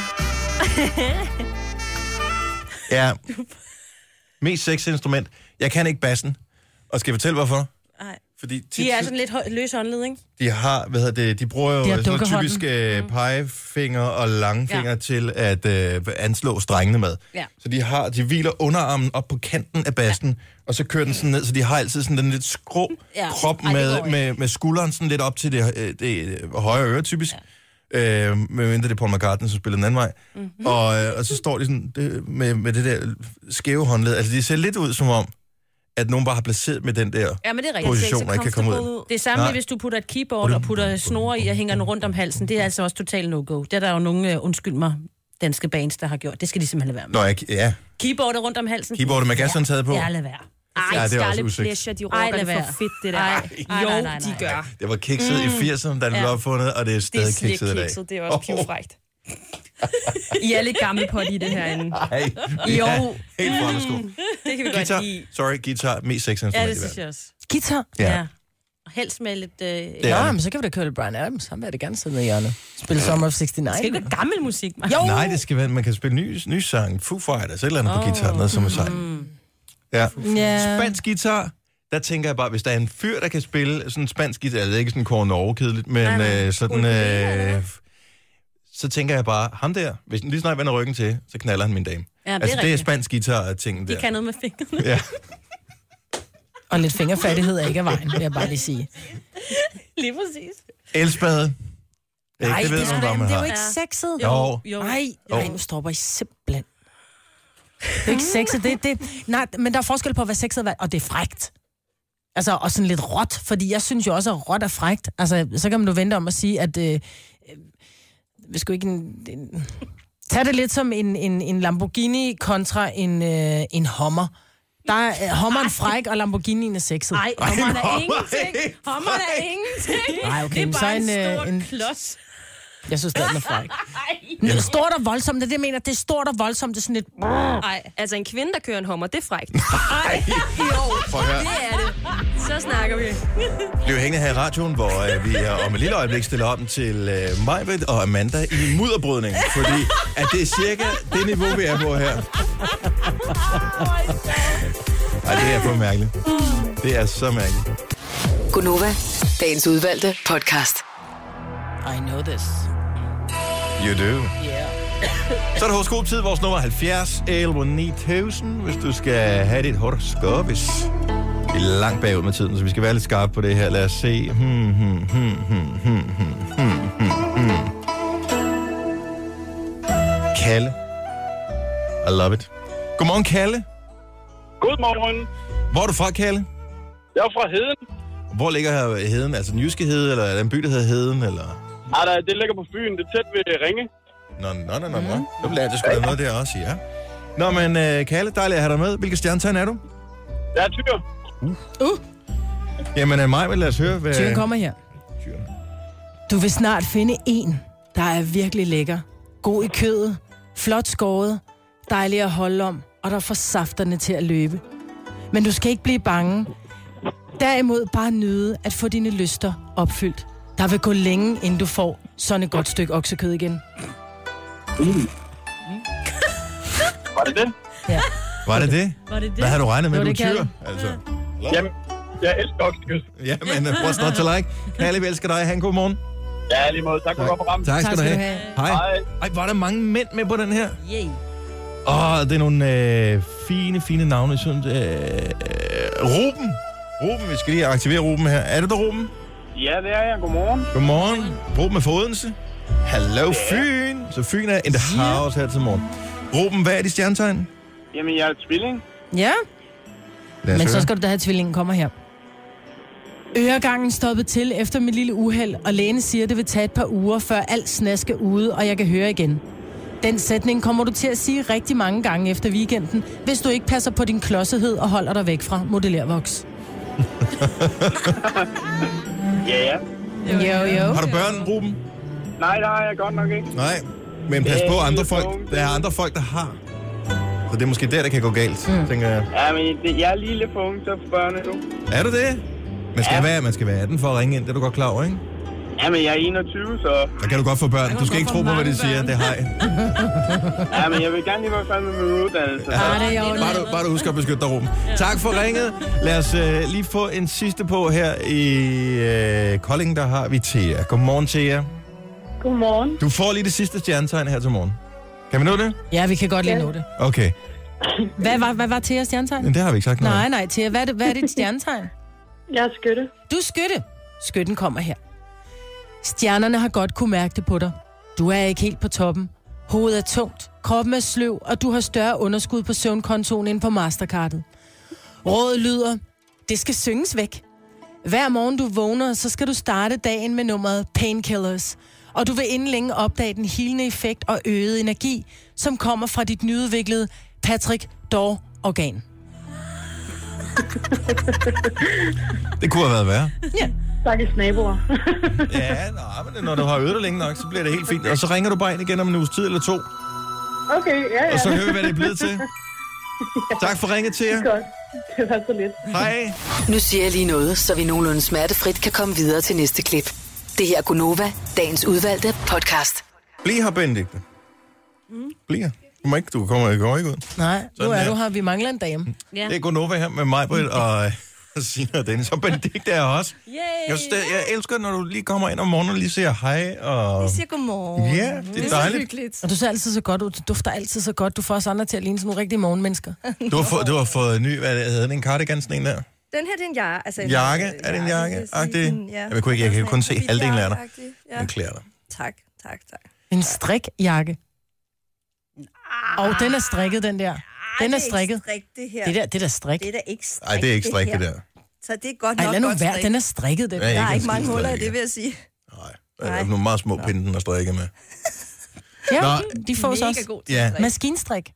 Ja. Mest sexinstrument. Jeg kan ikke bassen. Og skal jeg fortælle, hvorfor? Nej. Fordi tit, De er sådan lidt hø- løsåndet, ikke? de har, hvad hedder det, de bruger jo De har sådan dukkehånden. typisk øh, pegefinger og langfinger Ja. til at øh, anslå strengene med. Ja. Så de har, de hviler underarmen op på kanten af bassen, og så kører den sådan ned, så de har altid sådan den lidt skrå Ja. krop Ej, det med, går ikke. med, med skulderen sådan lidt op til det, øh, det, det højre øre typisk. Ja. Øh, medmindre det er Paul McCartney, som spiller den anden vej. Mm-hmm. Og, øh, og så står de sådan det, med, med det der skæve håndled. Altså, de ser lidt ud som om, at nogen bare har placeret med den der Ja, men det er rigtigt. position, og ikke kan komme ud. Det er samme, Nej. hvis du putter et keyboard og putter snore i og hænger den rundt om halsen. Det er altså også total no-go. Det er der jo nogle, uh, undskyld mig, danske bands, der har gjort. Det skal de simpelthen lade være med. Nå, jeg, ja. Keyboardet rundt om halsen. Keyboardet med gassen taget på. Ja, lad være. Ej, Ja, det er også Scarlet usikkert. Pleasure, de Ej, rocker lad det for være. fedt, det der. Ej, ej, Jo, nej, nej, nej. de gør. Det var kikset mm. i firserne, da det Ja. blev opfundet, og det er Det stadig er slet kikset i dag. kikset, det er også pivfrægt. I er lidt gamle på det herinde. Ej, Jo. ja, helt fra sko. Det kan vi godt Guitar, lide. sorry, guitar, mest sex Ja, instrument det i synes verden. jeg også. Guitar. Ja. Ja. Og helst med lidt... Øh, Det Nå, er det. men så kan vi da køre lidt Bryan Adams. Han vil jeg da gerne sidde ned i hjørnet. Spille Summer of det skal seksogtres. ikke være gammel musik, man. Jo! Nej, det skal være, man kan spille ny, ny sang, Foo Fighters, et eller andet oh. på guitar, noget som er sejt. Ja. Ja. Spansk guitar, der tænker jeg bare, hvis der er en fyr, der kan spille sådan en spansk guitar, det er ikke sådan Kåre Norge-kedeligt, men Nej, nej. øh, sådan... Øh, så tænker jeg bare, ham der, hvis lige snart vender ryggen til, så knaller han min dame. Ja, det er altså, det er rigtigt. spansk guitar-tingen De der. kan noget med fingrene. Ja. Og lidt fingerfattighed er ikke af vejen, vil jeg bare lige sige. Lige præcis. Elspade. Nej, det ved det, man bare, det, man det er har. jo ikke sexet. Jo. jo. Nej, Jo. nej, nu stopper I simpelthen. Det er ikke sexet. Det, det, nej, men der er forskel på, hvad sexet er, og det er frækt. Altså, og sådan lidt råt, fordi jeg synes jo også, at råt er frækt. Altså, så kan man jo vente om at sige, at... Øh, øh, vi skal ikke... En, en, tag det lidt som en, en, en Lamborghini kontra en, øh, en Hummer. Der er øh, Hummeren fræk, og Lamborghinien er sexet. Nej, hommeren er ingenting. Hommeren er ingenting. Nej, okay, det er men så bare en, en, øh, stor en- klods. Jeg synes, det er fræk. Men stort og voldsomt, det er det, jeg mener. Det er stort og voldsomt, det er sådan lidt... Nej, altså en kvinde, der kører en Hummer, det er frækt. Ej, prøv at høre. Det er det. Så snakker vi. Bliv hængende her i radioen, hvor øh, vi er om et lille øjeblik stiller om til øh, Majbrit og Amanda i mudderbrydning, fordi at det er cirka det niveau, vi er på her. Ej, det er for mærkeligt. Det er så mærkeligt. Gunova, dagens udvalgte podcast. I know this. You do. Yeah. Så er det horoskop-tid, vores nummer halvfjerds elleve ni tusind, hvis du skal have dit horoskop. Hvis vi er langt bagud med tiden, så vi skal være lidt skarpe på det her. Lad os se. Hmm, hmm, hmm, hmm, hmm, hmm, hmm, hmm. Kalle. I love it. Godmorgen, Kalle. Godmorgen. Hvor er du fra, Kalle? Jeg er fra Heden. Hvor ligger Heden? Altså den jyske Hede, eller er der en by, der hedder Heden, eller... Ej, der, det ligger på Fyn. Det er tæt ved Ringe. Nå, nå, nå, nå, nå. Nu lærte jeg sgu da noget der også, ja. Nå, men uh, Kalle, dejligt at have dig med. Hvilke stjernetegn er du? Jeg er tyr. Uh, Jamen, uh, mig vil lad os høre, hvad... tyren kommer her. Tyren. Du vil snart finde en, der er virkelig lækker. God i kødet, flot skåret, dejlig at holde om, og der får safterne til at løbe. Men du skal ikke blive bange. Derimod bare nyde at få dine lyster opfyldt. Der vil gå længe, inden du får sådan et godt stykke oksekød igen. Mm. Var det det? Ja. Var det det? Var det det? Hvad har du regnet med, Det var du det, tyr? Kalle. Altså. Jamen, jeg elsker oksekød. Ja, men uh, what's not to like? Kalle, vi elsker dig. Ha' en god morgen. Ja, lige måde. Tak for at komme. Tak skal du have. Hej. Hej. Ej, var der mange mænd med på den her? Yay. Åh, oh, det er nogle øh, fine, fine navne. Jeg synes, øh, øh, Ruben. Ruben, vi skal lige aktivere Ruben her. Er det der, Ruben? Ja, det er jeg. Godmorgen. Godmorgen. Ruben er fra Odense. Hallo, Fyn. Så Fyn er in the house her til morgen. Ruben, hvad er dit stjernetegn? Jamen, jeg er tvilling. Ja, Lad os men så høre. skal du da have, at tvillingen kommer her. Øregangen stoppede til efter mit lille uheld, og lægen siger, at det vil tage et par uger, før alt snask er ude, og jeg kan høre igen. Den sætning kommer du til at sige rigtig mange gange efter weekenden, hvis du ikke passer på din klodsethed og holder dig væk fra modellervoks. Ja, ja. Jo, jo. Har du børn, Ruben? Nej, det har jeg godt nok ikke. Nej. Men pas på andre folk. Der er andre folk, der har. Så det er måske der, der kan gå galt, mm. tænker jeg. Ja, men det, jeg er lige lidt for ung til at få børn nu. Er du det? Man skal, Ja. være, man skal være atten for at ringe ind, det er du godt klar over, ikke? Jamen, jeg er enogtyve, så... Så kan du godt få børn. Du skal ikke tro på, hvad de siger. Det er hej. Ja, men jeg vil gerne lige være færdig med min uddannelse. Ja, det er bare, du, bare du husker at beskytte dig, Ruben. Ja. Tak for ringet. Lad os uh, lige få en sidste på her i uh, Kolding. Der har vi Thea. Godmorgen, Thea. Godmorgen. Du får lige det sidste stjernetegn her til morgen. Kan vi nå det? Ja, vi kan godt lige nå det. Okay. Hvad var, hvad var Theas stjernetegn? Men det har vi ikke sagt noget. Nej, nej, Thea. Hvad er, det, hvad er dit stjernetegn? Jeg er skytte. Du er skytte. Skytten kommer her. Stjernerne har godt kunne mærke det på dig. Du er ikke helt på toppen. Hovedet er tungt, kroppen er sløv, og du har større underskud på søvnkontoen end på Mastercardet. Rådet lyder, det skal synges væk. Hver morgen du vågner, så skal du starte dagen med nummeret Painkillers. Og du vil inden længe opdage den healende effekt og øget energi, som kommer fra dit nyudviklede Patrick Dore-organ. Det kunne have været værre. Ja. Stakkels naboer. Ja, nej, men når du har øvet dig længe nok, så bliver det helt fint. Og så ringer du bare ind igen om en uges tid eller to. Okay, ja, ja. Og så hører vi, hvad det er blevet til. Ja. Tak for ringet til jer. Det er godt. Det var så lidt. Hej. Nu siger jeg lige noget, så vi nogenlunde smertefrit kan komme videre til næste klip. Det her er Gunova, dagens udvalgte podcast. Bliv her, Benedikte. Mm. Bliv her. Du må ikke, du kommer ikke ud. Nej, nu sådan er her. du her. Vi mangler en dame. Ja. Det er Gunova her med mig, Britt, og Signe og Dennis. Og Benedikte er også. Yay. Jeg, synes, det, jeg elsker, når du lige kommer ind om morgenen og lige siger hej. Og... Jeg siger godmorgen. Ja, det er, det er dejligt. hyggeligt. Og du ser altid så godt ud. Du dufter altid så godt. Du får os andre til at ligne sådan nogle rigtige morgenmennesker. Du har, få, du har fået ny, hvad hedder det, en cardigan, sådan en der? Den her, det er en jakke. Altså en jakke? Er det en jakke? jakke? Ja. Jeg, kunne ikke, jeg kan kun se halvdelen af dig. Ja. Den klæder dig. Tak, tak, tak. En strikjakke. Og den er strikket, den der. Den er strikket. Det er ikke strik, det her. Det der, det der strik. Det er da ikke strik, Nej, det er ikke strik, det der. Så det er godt Ej, nok lad nu godt være. strik. Den er strikket, den. Ja, Der er ikke en mange skid huller i strik, det, vil jeg sige. Der er nogle meget små pinde, den er strikket med. Ja, Nå. de får så også. god til Ja. strik. Maskinstrik.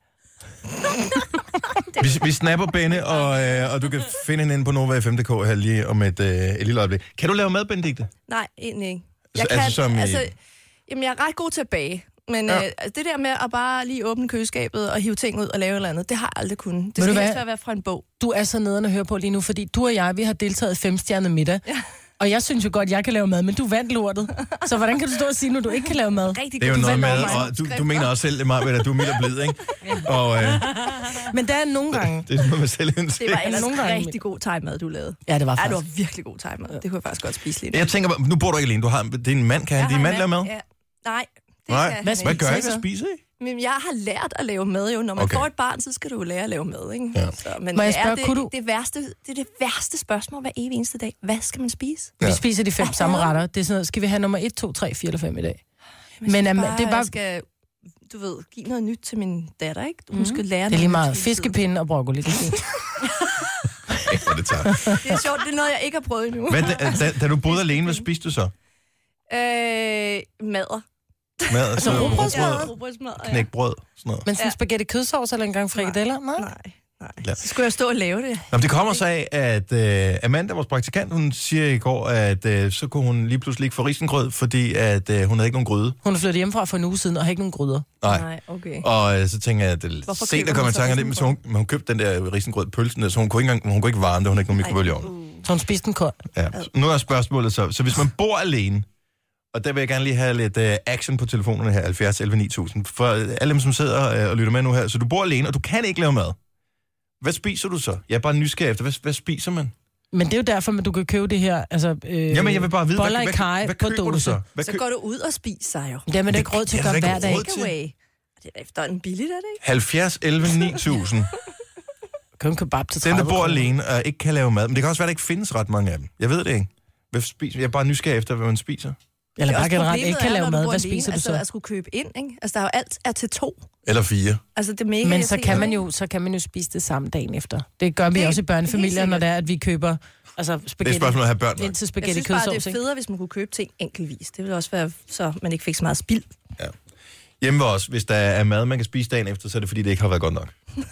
Vi, vi snapper Benne, og, øh, og du kan finde hende inde på Nova F M punktum d k her lige om et, øh, et lille øjeblik. Kan du lave mad, Benedikte? Nej, egentlig ikke. Altså, Jeg kan, altså som i- altså, jamen, jeg er ret god til at bage. Men Ja. ja. øh, det der med at bare lige åbne køleskabet og hive ting ud og lave et eller andet, det har jeg aldrig kunnet. Det du skal hvad? helst være fra en bog. Du er så nederen at høre på lige nu, fordi du og jeg, vi har deltaget i femstjernet middag. Ja. Og jeg synes jo godt, jeg kan lave mad, men du vandt lortet. Så hvordan kan du stå og sige, når du ikke kan lave mad? Rigtig Det er jo god. noget Du med, vandt over mig. og du, du mener også selv, det er meget, at du er mild og blid, ikke? Og øh, Men der er nogle gange. det er noget med selvindsigt. Det var ellers nogle gange- rigtig god thai-mad, du lavede. Ja, det var Ja, faktisk. det var virkelig god thai-mad. Det kunne jeg faktisk godt spise lidt. Jeg tænker, nu bor du ikke alene. Du har, din mand, kan han, din mand lave mad? Ja. Nej, det Nej. kan Hvad, han hvad ikke. gør I? Hvad spiser I? Men jeg har lært at lave mad jo. Når man Okay. okay. får et barn, så skal du jo lære at lave mad, ikke? Ja. Så, men Må jeg det, er spørge, det, kunne du- det, værste, det er det værste spørgsmål hver evig eneste dag. Hvad skal man spise? Vi spiser de fem samme retter. Det er sådan noget, skal vi have nummer et, to, tre, fire eller fem i dag? Men, Men men um, bare, det er bare... skal, du ved, give noget nyt til min datter, ikke? Hun mm. skal lære Det er noget lige nyt meget hele tiden. fiskepinde og broccoli. Det er fint. Ikke, hvad det tager. Det er sjovt, det er noget, jeg ikke har prøvet endnu. Hvad, da, da, da du boede alene, hvad spiste du så? Øh, madder. Mad, Altså så rugbrødsmad? Rugbrødsmad, ja. knækbrød, sådan noget. Men sådan spaghetti kødsovs eller engang frikadeller? Nej. Nej, nej. Ja. Så skulle jeg stå og lave det. Nå, men det kommer så af, at øh, Amanda, vores praktikant, hun siger i går, at øh, så kunne hun lige pludselig ikke få risengrød, fordi at, øh, hun havde ikke nogen gryde. Hun er flyttet hjemmefra for en uge siden og har ikke nogen gryder. Nej. Nej, okay. Og øh, så tænker jeg, at det er Hvorfor sent køber at komme hun i så tanke om det, men så hun, men hun købte den der risengrød pølsen, der, så hun kunne ikke, engang, hun kunne ikke varme det, hun havde ikke nogen mikrobølgeovn. Så hun spiste en kold. Ja. Så nu er spørgsmålet så, så hvis man bor alene, og der vil jeg gerne lige have lidt uh, action på telefonerne her, halvfjerds elleve ni tusind, for alle dem, som sidder uh, og lytter med nu her, så du bor alene, og du kan ikke lave mad. Hvad spiser du så? Jeg er bare nysgerrig efter, hvad, hvad spiser man? Men det er jo derfor, at du kan købe det her, altså øh, Jamen, jeg vil bare vide, boller hvad, i kaj hvad, hvad på køber du dåse. så? Hvad Så kø- går du ud og spiser jo. Det er man da ikke råd til at Det er gøre der hver ikke dag. råd til. Takeaway. Det er da efterhånden billigt, er det ikke? halvfjerds elleve ni tusind. Køb en kebab til Den, der tredive bor kroner. alene og ikke kan lave mad. Men det kan også være, at der ikke findes ret mange af dem. Jeg ved det ikke. Hvad spiser? Jeg er bare nysgerrig efter, hvad man spiser. Eller Det er bare også generelt problemet ikke kan er, lave når du mad. bor Hvad alene, spiser du altså, så? at skulle købe ind, ikke? Altså, der er jo alt er til to. Eller fire. Altså, det er mega Men så kan irriterende, man ikke? jo, så kan man jo spise det samme dagen efter. Det gør vi Helt- også i børnefamilier, helt når det er, at vi køber altså Det er spaghetti et spørgsmål at have børn. ind til Jeg spaghetti synes bare, det kødsovs, er ikke? federe, hvis man kunne købe ting enkeltvis. Det ville også være, så man ikke fik så meget spild. Ja. Hjemme ved os, hvis der er mad, man kan spise dagen efter, så er det fordi, det ikke har været godt nok.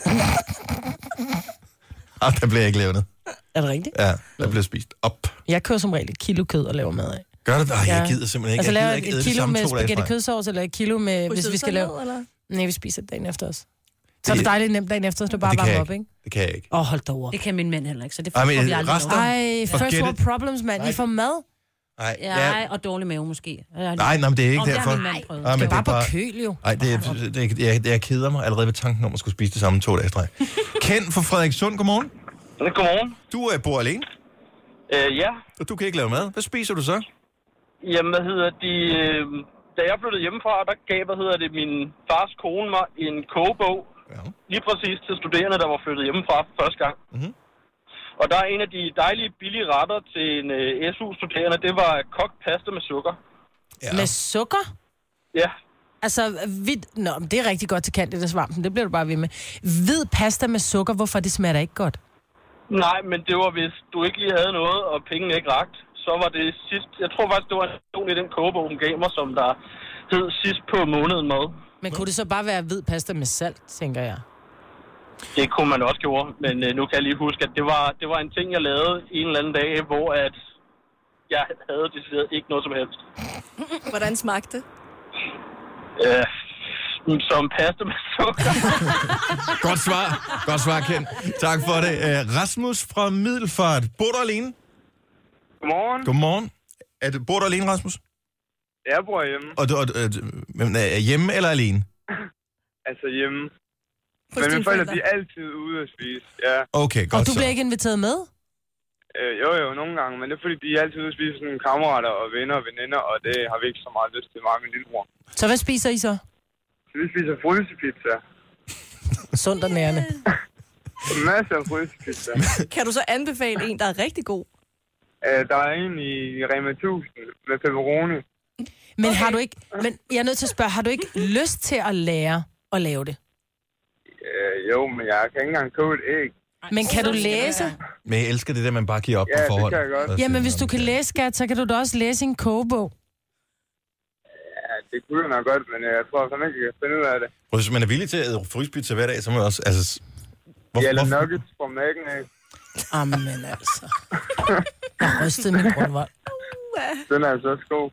Ah, der bliver ikke lavet. Er det rigtigt? Ja, der bliver spist op. Jeg køber som regel et kilo kød og laver mad af. Gør det? Ej, jeg Ja. gider simpelthen ikke. Altså Jeg gider laver ikke et æde det kilo samme med to dage spaghetti fra. kødsovs, eller et kilo med, hvis vi skal lave... Eller? Nej, vi spiser det dagen efter os. Så er Det- det dejligt nemt dagen efter, så det bare Det kan varme jeg op, ikke. ikke? Det kan jeg ikke. Åh, oh, hold da over. Det kan min mand heller ikke, så det Ej, får men vi aldrig resten- lov. Ej, first Forget world it. problems, mand. I får mad. Nej, ja, ja. og dårlig mave måske. Nej, nej, men det er ikke Om, derfor. Det, nej, nej, det er bare på bare... køl, jo. Nej, det, det, det, det, jeg, jeg keder mig allerede ved tanken om at skulle spise det samme to dage i streg. Ken fra Frederikssund, godmorgen. Godmorgen. Du er bor alene? Øh, ja. Og du kan ikke lave mad. Hvad spiser du så? Jamen, hvad hedder de... Øh, da jeg flyttede hjemmefra, der gav, hvad hedder det, min fars kone mig en kogebog. Ja. Lige præcis til studerende, der var flyttet hjemmefra for første gang. Mm-hmm. Og der er en af de dejlige, billige retter til en uh, S U-studerende. Det var kogt pasta med sukker. Ja. Med sukker? Ja. Altså, hvid... Nå, det er rigtig godt til Candida svampen. Det bliver du bare ved med. Hvid pasta med sukker, hvorfor det smager ikke godt? Nej, men det var, hvis du ikke lige havde noget, og pengene ikke rakt, så var det sidst... Jeg tror faktisk, det var en i den kogebog, hun gav mig, som der hed sidst på måneden mad. Men kunne det så bare være hvid pasta med salt, tænker jeg? Det kunne man også gjorde, men øh, nu kan jeg lige huske, at det var, det var en ting, jeg lavede en eller anden dag, hvor at jeg havde decideret ikke noget som helst. Hvordan smagte det? Øh, som pasta med sukker. Godt svar. Godt svar, Ken. Tak for det. Uh, Rasmus fra Middelfart. Bor du alene? Godmorgen. Godmorgen. Er du, bor du alene, Rasmus? Jeg bor hjemme. Og du er hjemme eller alene? Altså hjemme. Hos Men mine forældre, forældre? de er altid ude at spise, ja. Okay, godt Og du så. bliver ikke inviteret med? Øh, jo, jo, nogle gange, men det er fordi, de er altid ude at spise sådan kammerater og venner og veninder, og det har vi ikke så meget lyst til, mig og min lillebror. Så hvad spiser I så? Så vi spiser frysepizza. Sundt og nærende. Masser af frysepizza. Kan du så anbefale en, der er rigtig god? Øh, der er en i Rema tusind med pepperoni. Men okay. har du ikke... Men jeg er nødt til at spørge, har du ikke lyst til at lære at lave det? Øh, jo, men jeg kan ikke engang koge et æg. Men kan du læse? Men jeg elsker det der, man bare giver op Ja, på forhånd. det kan jeg godt. Jamen, hvis du kan læse, skat, så kan du da også læse en kogebog. Ja, det kunne jeg nok godt, men jeg tror fandme ikke, jeg kan finde ud af det. Og hvis man er villig til at æde frysepizza hver dag, så må man også... Altså, hvorfor, ja, eller nuggets fra Mac'en af. Amen, altså. Jeg har rystet min grundvold. Den er altså også god.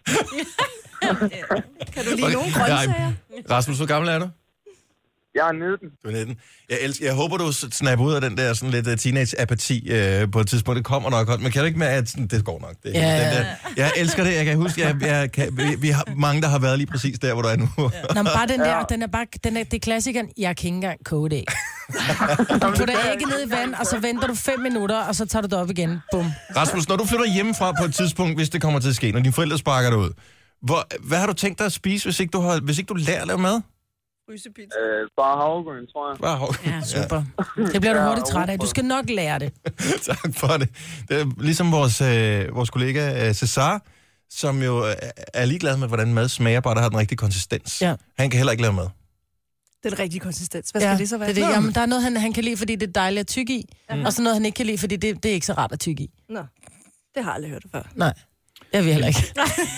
Kan du lide nogle grøntsager? Rasmus, hvor gammel er du? Jeg er nitten. Du er nitten. Jeg, elsker, jeg håber, du snapper ud af den der sådan lidt uh, teenage-apati uh, på et tidspunkt. Det kommer nok godt. Men kan du ikke med, at sådan, det går nok? Det, ja. den der, jeg elsker det. Jeg kan huske, jeg, jeg kan, vi, vi har mange, der har været lige præcis der, hvor du er nu. Ja. Nå, men bare den der, den er bare, den er, det er klassikeren, jeg kan ikke engang koge det æg. Du putter ægget ned i vand, og så venter du fem minutter, og så tager du det op igen. Bum. Rasmus, når du flytter hjemmefra på et tidspunkt, hvis det kommer til at ske, når dine forældre sparker dig ud, hvor, hvad har du tænkt dig at spise, hvis ikke du, har, hvis ikke du lærer at lave mad? Frysepizza. Øh, bare havregryn, tror jeg. Bare havregryn. Ja, super. Det bliver du hurtigt træt af. Du skal nok lære det. Tak for det. Det er ligesom vores, øh, vores kollega øh, Cesar, som jo øh, er ligeglad med, hvordan mad smager, bare der har den rigtige konsistens. Ja. Han kan heller ikke lave mad. Det er det rigtige konsistens. Hvad skal ja, det så være? Det er det. Jamen, der er noget, han, han kan lide, fordi det er dejligt at tygge i. Mm. Og så noget, han ikke kan lide, fordi det, det er ikke så rart at tygge i. Nå, det har jeg aldrig hørt før. Nej, det har vi heller ikke.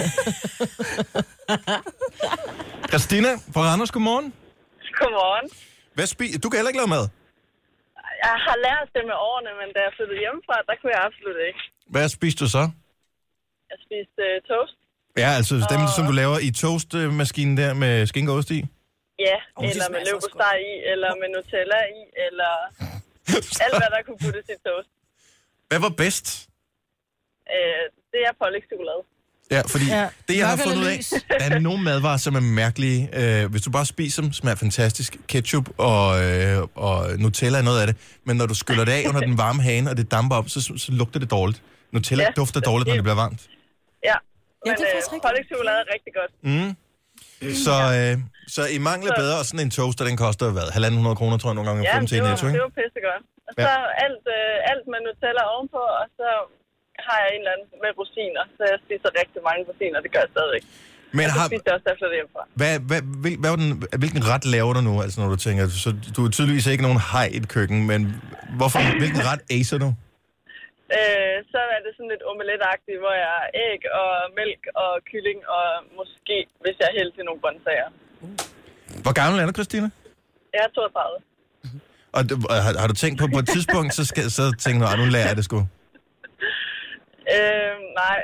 Christina fra Randers, godmorgen. Godmorgen. Hvad spi- du kan heller ikke lave mad? Jeg har lært det med årene, men da jeg flyttede hjemmefra, der kunne jeg absolut ikke. Hvad spiste du så? Jeg spiste uh, toast. Ja, altså dem, og... som du laver i toastmaskinen der med skinke og ost i? Ja, oh, eller med leverpostej i, eller med Nutella i, eller alt, hvad der kunne puttes i toast. Hvad var bedst? Uh, det er pålægtschokolade. Ja, fordi ja, det, jeg har fundet ud af, der er nogle madvarer, som er mærkelige. Øh, hvis du bare spiser dem, smager fantastisk. Ketchup og, øh, og Nutella er noget af det. Men når du skyller det af under den varme hane, og det damper op, så, så lugter det dårligt. Nutella ja, dufter dårligt, det, når det bliver varmt. Ja, men ja, øh, pålægtschokolade er rigtig godt. Mm. Så, øh, så I mangler bedre, og sådan en toaster, den koster hvad? halvanden hundrede kroner, tror jeg, nogle gange. Ja, fem til det, var, netto, det var pissegodt. Og så ja. alt, øh, alt med Nutella ovenpå, og så har jeg en eller anden med rosiner, så jeg spiser rigtig mange rosiner, det gør jeg stadigvæk. Men og så har... spiser jeg også efter det hjemmefra. Hvad, hvad, hvad, hvad den, hvilken ret laver du nu, altså når du tænker, så du er tydeligvis ikke nogen hej i et køkken, men hvorfor, hvilken ret acer du? Øh, så er det sådan lidt omeletagtigt, hvor jeg har æg og mælk og kylling, og måske, hvis jeg er heldig til nogle grøntsager. Hvor gammel er du, Christina? Jeg er toogtredive. Og har, har du tænkt på, på et tidspunkt, så, skal, så tænker du, nu lærer jeg det sgu? Øh, nej.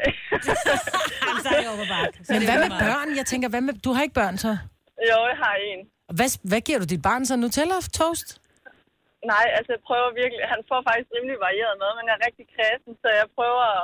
Men hvad med børn? Jeg tænker, hvad med... Du har ikke børn, så? Jo, jeg har en. Hvad, hvad giver du dit barn så? Nutella toast? Nej, altså jeg prøver virkelig... Han får faktisk rimelig varieret mad, men jeg er rigtig kræsen, så jeg prøver at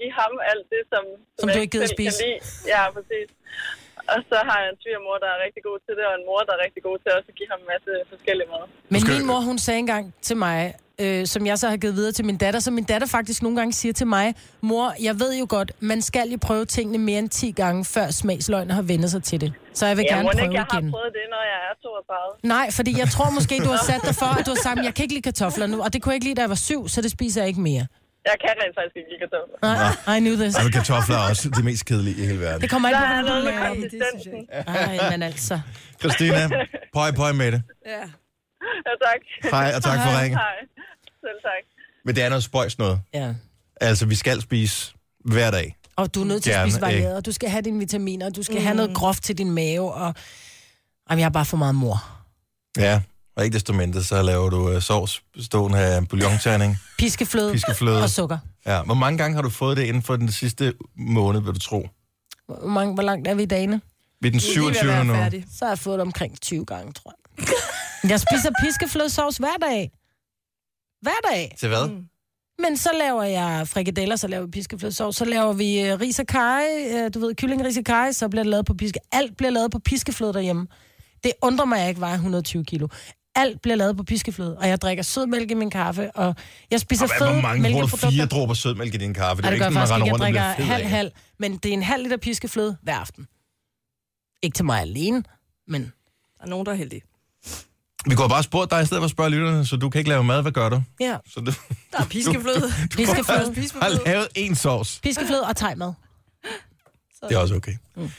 give ham alt det, som, som du ikke gider spise. Ja, præcis. Og så har jeg en svigermor, der er rigtig god til det, og en mor, der er rigtig god til også at give ham en masse forskellige mad. Men min mor, hun sagde engang til mig, øh, som jeg så har givet videre til min datter, så min datter faktisk nogle gange siger til mig, mor, jeg ved jo godt, man skal jo prøve tingene mere end ti gange, før smagsløgene har vendt sig til det. Så jeg vil ja, gerne prøve ikke, jeg igen. har prøvet det, når jeg er toogtredive. Nej, fordi jeg tror måske, du har sat dig for, at du har sagt, jeg kan ikke lide kartofler nu, og det kunne jeg ikke lide, da jeg var syv, så det spiser jeg ikke mere. Jeg kan rent faktisk ikke lide kartofler. Nej, I knew this. Og kartofler er også det mest kedelige i hele verden. Det kommer ikke på, hvordan du laver det. Ej, men altså. Christina, pøj, pøj med det. Ja. Ja, tak. Hej, og tak for ringen. Hej. Selv tak. Men det er noget spøjs noget. Ja. Altså, vi skal spise hver dag. Og du er nødt til Gerne, at spise varieret, og du skal have dine vitaminer, og du skal mm. have noget groft til din mave, og jamen, jeg er bare for meget mor. Ja, og ikke desto mindre, så laver du uh, sovs bestående af bouillonterning. Piskefløde, Piskefløde og sukker. Ja, hvor mange gange har du fået det inden for den sidste måned, vil du tro? Hvor, mange, hvor langt er vi i dagene? Vi er den syvogtyvende nu. Så har jeg fået det omkring tyve gange, tror jeg. Jeg spiser piskeflødesovs hver dag. Hver dag. Til hvad? Mm. Men så laver jeg frikadeller, så laver vi piskeflødesovs. Så laver vi uh, ris og kaj, uh, du ved, kylling, ris og kaj, så bliver det lavet på piske. Alt bliver lavet på piskefløde derhjemme. Det undrer mig, at jeg ikke vejer hundrede og tyve kilo. Alt bliver lavet på piskefløde, og jeg drikker sødmælk i min kaffe, og jeg spiser fede mælkeprodukter. Hvor mange bruger du fire dråber sødmælk i din kaffe? Det er ja, det ikke gør sådan, faktisk man ikke. Jeg rundt drikker halv-halv, men det er en halv liter piskefløde hver aften. Ikke til mig alene, men der er nogen, der er heldige. Vi kunne bare spurgt dig i stedet for at spørge lytterne, så du kan ikke lave mad. Hvad gør du? Ja. Så du, der er piskefløde. Du, du piskefløde. har lavet en sovs. Piskefløde og thai-mad. Det er også okay. Mm.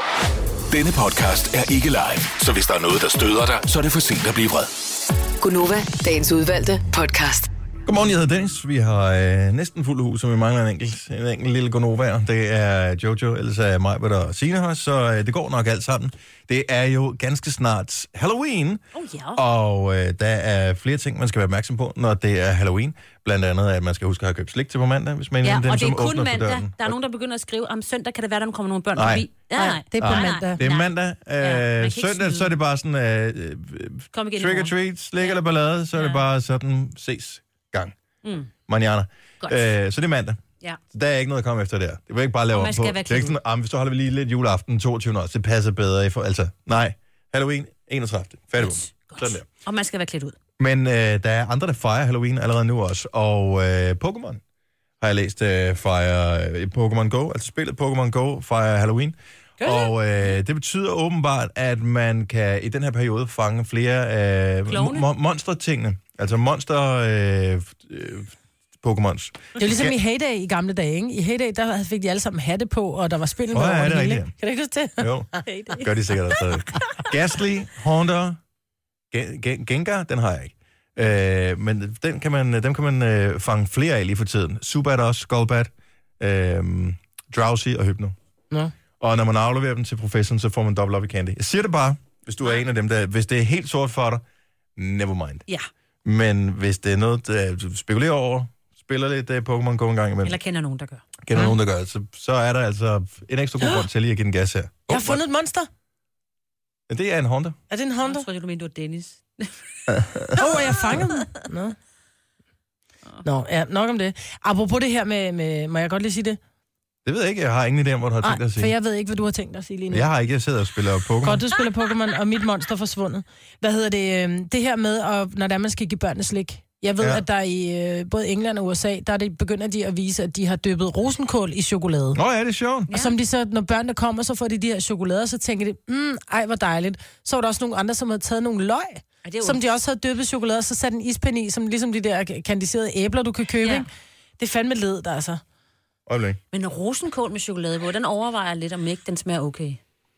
Denne podcast er ikke live, så hvis der er noget, der støder dig, så er det for sent at blive vred. Gunova, dagens udvalgte podcast. Godmorgen, jeg hedder Dennis. Vi har øh, næsten fuld hus, så vi mangler en enkelt, en enkelt lille Gunova. Det er Jojo, ellers er mig, hvad der er Signe her, så øh, det går nok alt sammen. Det er jo ganske snart Halloween, oh, ja. og øh, der er flere ting, man skal være opmærksom på, når det er Halloween. Blandt andet, at man skal huske at have købt slik til på mandag, hvis man ja, er en af dem, og det er som kun åbner mandag. døren. Der er nogen, der begynder at skrive, om søndag kan det være, der kommer nogle børn nej. forbi. Ja, nej, nej, det er på nej. mandag. Det er mandag. Ja, øh, søndag, så er det bare sådan, øh, trick or treat, slik eller ballade, så er ja. det bare sådan, ses gang. Mm. Manjana. Øh, så det er mandag. Ja. Så der er ikke noget at komme efter der. Det vil ikke bare lave op på. Det er ikke sådan, ah, hvis du holder vi lige lidt juleaften toogtyvende så det passer bedre. I for, altså, nej. Halloween enogtredivte Færdig på. Sådan der. Og man skal være klædt ud. Men øh, der er andre, der fejrer Halloween allerede nu også. Og øh, Pokémon har jeg læst øh, fejrer øh, Pokémon Go. Altså spillet Pokémon Go fejrer Halloween. Og øh, det betyder åbenbart, at man kan i den her periode fange flere øh, mo- monster-tingene. Altså monster øh, øh, Pokémons. Det er ligesom i Heyday i gamle dage, ikke? I Heyday, der fik de alle sammen hatte på, og der var spil med oh, over ja, det hele. Kan du ikke huske det? Jo, gør de sikkert også. Ghastly, Haunter, Gen- Gen- Gengar, den har jeg ikke. Øh, men den kan man, dem kan man øh, fange flere af lige for tiden. Zubat også, Skullbat, øh, Drowsy og Hypno. Nå. Og når man afleverer dem til professoren, så får man dobbelt op i candy. Jeg siger det bare, hvis du er en af dem, der, hvis det er helt sort for dig, never mind. Ja. Men hvis det er noget, der du spekulerer over, spiller lidt uh, Pokémon Go en gang imellem. Eller kender nogen, der gør. Kender ja. nogen, der gør. Så, så er der altså en ekstra god grund til lige at give den gas her. Oh, jeg har fundet et monster. Ja, det er en Honda. Er det en Honda? Jeg tror, du mente, det var Dennis. Åh, oh, jeg fangede den. Nå. Nå, ja, nok om det. Apropos det her med, med, må jeg godt lige sige det? Det ved jeg ikke. Jeg har ingen idé om, hvad du har tænkt dig at sige. For jeg ved ikke, hvad du har tænkt dig at sige lige nu. Jeg har ikke. Jeg sidder og spiller Pokémon. Godt, du spiller Pokémon, og mit monster er forsvundet. Hvad hedder det? Det her med, at, når der man skal give børnene slik. Jeg ved, ja. at der i både England og U S A, der er det, begynder de at vise, at de har dyppet rosenkål i chokolade. Nå ja, det er sjovt. Og som de så, når børnene kommer, så får de de her chokolader, så tænker de, mm, ej, hvor dejligt. Så var der også nogle andre, som havde taget nogle løg, ja, som de også havde dyppet chokolade, så satte en ispind i, som ligesom de der kandiserede æbler, du kan købe. Ja. Det er fandme led, der altså. Øjeblik. Men rosenkål med chokolade, hvor den overvejer lidt, om ikke den smager okay.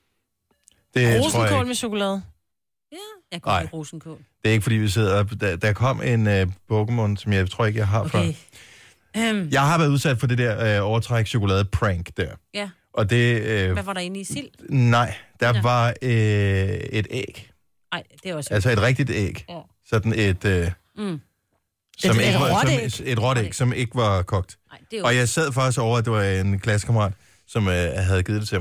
Det rosenkål med chokolade? Ja, jeg kan lide rosenkål. Det er ikke, fordi vi sidder... Der, der kom en uh, Pokémon, som jeg tror ikke, jeg har okay. før. Um. Jeg har været udsat for det der uh, overtræk chokolade-prank der. Ja. Og det... Uh, Hvad var der inde i sild? Nej, der ja. var uh, et æg. Nej, det er også... Altså et rigtigt æg. Ja. Sådan et... Uh, mm. Som et, ikke et var, rådæg? Som, et rådæg, som ikke var kogt. Ej, det er og jeg sad faktisk over, at det var en klassekammerat, som uh, havde givet det til mig.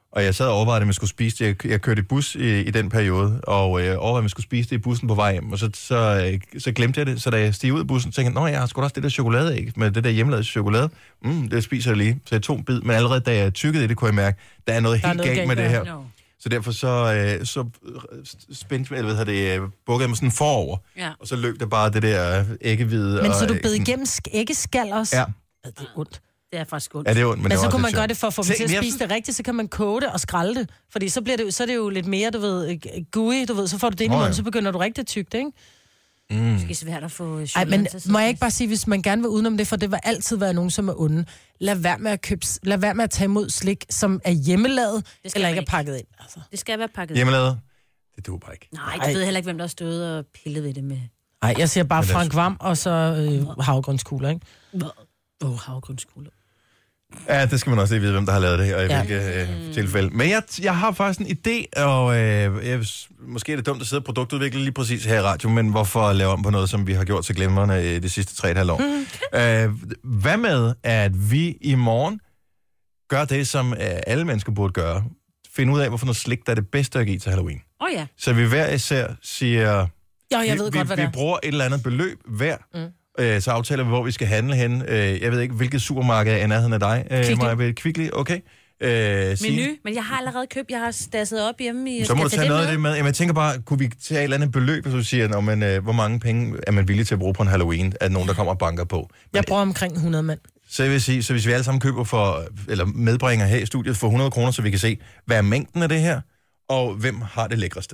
Og jeg sad og overvejede, om jeg skulle spise det. Jeg, jeg kørte i bus i, i den periode, og jeg overvejede, om jeg skulle spise det i bussen på vej hjem. Og så, så, så glemte jeg det. Så da jeg steg ud af bussen, tænkte jeg, nå, jeg har sgu da også det der chokoladeæg med det der hjemmelavede chokolade. Mm, det spiser jeg lige. Så jeg tog en bid, men allerede da jeg tykkede det, kunne jeg mærke, der er noget der helt er noget galt med det her. No. Så derfor så, øh, så spændte eller hvad det, bukkede jeg mig sådan forover. Ja. Og så løb der bare det der æggehvide. Men og, så du bed igennem æggeskal også? Ja. Det er ondt. Det er faktisk ondt. Ja, det er ondt, men, men det så også kunne man lidt gøre det for at få dem Se, til at jeg spise det rigtigt, så kan man koge det og skralde det. Fordi så, bliver det, så er det jo lidt mere, du ved, gooey, du ved, så får du det ind i Nå, ja. munden, så begynder du rigtig tykt, ikke? Mm. Det er svært at få Ej, men må jeg ikke bare sige, hvis man gerne vil udenom det, for det vil altid være nogen, som er onde. Lad være med at købe, lad være med at tage imod slik, som er hjemmelavet, eller ikke er pakket ind. Altså. Det skal være pakket Hjemmelavet? Det duer bare ikke. Nej, du ved heller ikke, hvem der har stået og pillet ved det med. Nej, jeg siger bare Men det er- Frank Vam, og så øh, havgrønskugler, ikke? Åh, oh, havgrønskugler. Ja, det skal man også lige vide, hvem der har lavet det, og i Ja. hvilke øh, tilfælde. Men jeg, jeg har faktisk en idé, og øh, jeg, måske er det dumt at sidde og produktudvikle lige præcis her i radio, men hvorfor lave om på noget, som vi har gjort så glimrende øh, de sidste tre og et halvt år? Mm. Øh, hvad med, at vi i morgen gør det, som øh, alle mennesker burde gøre? Finde ud af, hvorfor noget slik, der er det bedste at give til Halloween. Åh oh, ja. Så vi hver især siger, Ja, jeg vi, ved vi, godt, hvad vi det er. bruger et eller andet beløb hver, Mm. øh, så aftaler vi, hvor vi skal handle hen. Øh, jeg ved ikke, hvilket supermarked er i nærheden af dig, øh, Kvickly. Maja. Kvickly, okay. Øh, Signe? Menu, men jeg har allerede købt, jeg har stasset op hjemme i... Så må Skal du jeg tage noget af med? det med. Jamen, jeg tænker bare, kunne vi tage et eller andet beløb, hvis du siger, når man, øh, hvor mange penge er man villig til at bruge på en Halloween, at nogen, der kommer og banker på? Jeg bruger omkring hundrede mand. Så jeg vil sige, så hvis vi alle sammen køber for, eller medbringer her i studiet for hundrede kroner, så vi kan se, hvad er mængden af det her, og hvem har det lækreste.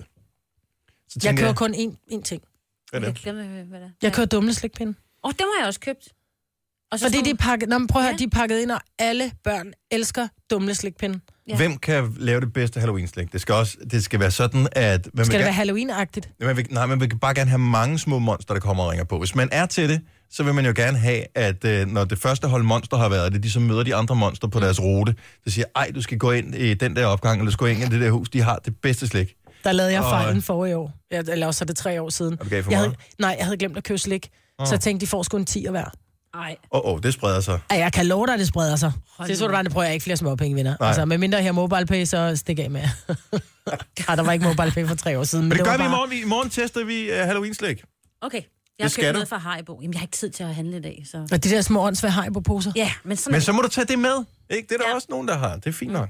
Så Jeg kører kun én, én ting. Hvad er Jeg det? glemmer, hvad det er. Jeg kører dumle slikpinde. Åh, oh, dem har jeg også købt. Og Fordi sådan- de er pakket... Nå, men prøv at høre, Ja. de er pakket ind, og alle børn elsker dumle slikpinde. Ja. Hvem kan lave det bedste Halloween-slik? Det skal også, det skal være sådan, at... Man Skal vil det gerne- være Halloween-agtigt? Man vil, nej, man vil bare gerne have mange små monster, der kommer og ringer på. Hvis man er til det, så vil man jo gerne have, at øh, når det første hold monster har været det, de så møder de andre monster på deres rute. Så siger, ej, du skal gå ind i den der opgang, eller du skal gå ind i det der hus, de har det bedste slik. Der lavede jeg Og- fejlen forrige år. Ja, eller også er det tre år siden. Og du gav for Jeg meget? havde, nej, jeg havde glemt at købe slik. Åh. Så jeg tænkte, de får sgu en tier hver. Ej. Åh, oh, oh, det spreder sig. Ej, jeg kan love dig, at det spreder sig. Hold Det så du bare, det prøver jeg ikke flere småpenge, venner. Nej. Altså, med mindre her MobilePay, så stik af med. Ej, der var ikke MobilePay for tre år siden. Men det gør var vi i bare- morgen. Vi- I morgen tester vi uh, Halloween-slik. Okay, jeg Det har skal købt du. noget fra Haribo. Jamen, jeg har ikke tid til at handle i dag, så... Og de der små åndsvære Haribo-poser. Ja, men sådan... Men så må du tage det med. Ikke? Det er der ja. også nogen, der har. Det er fint nok.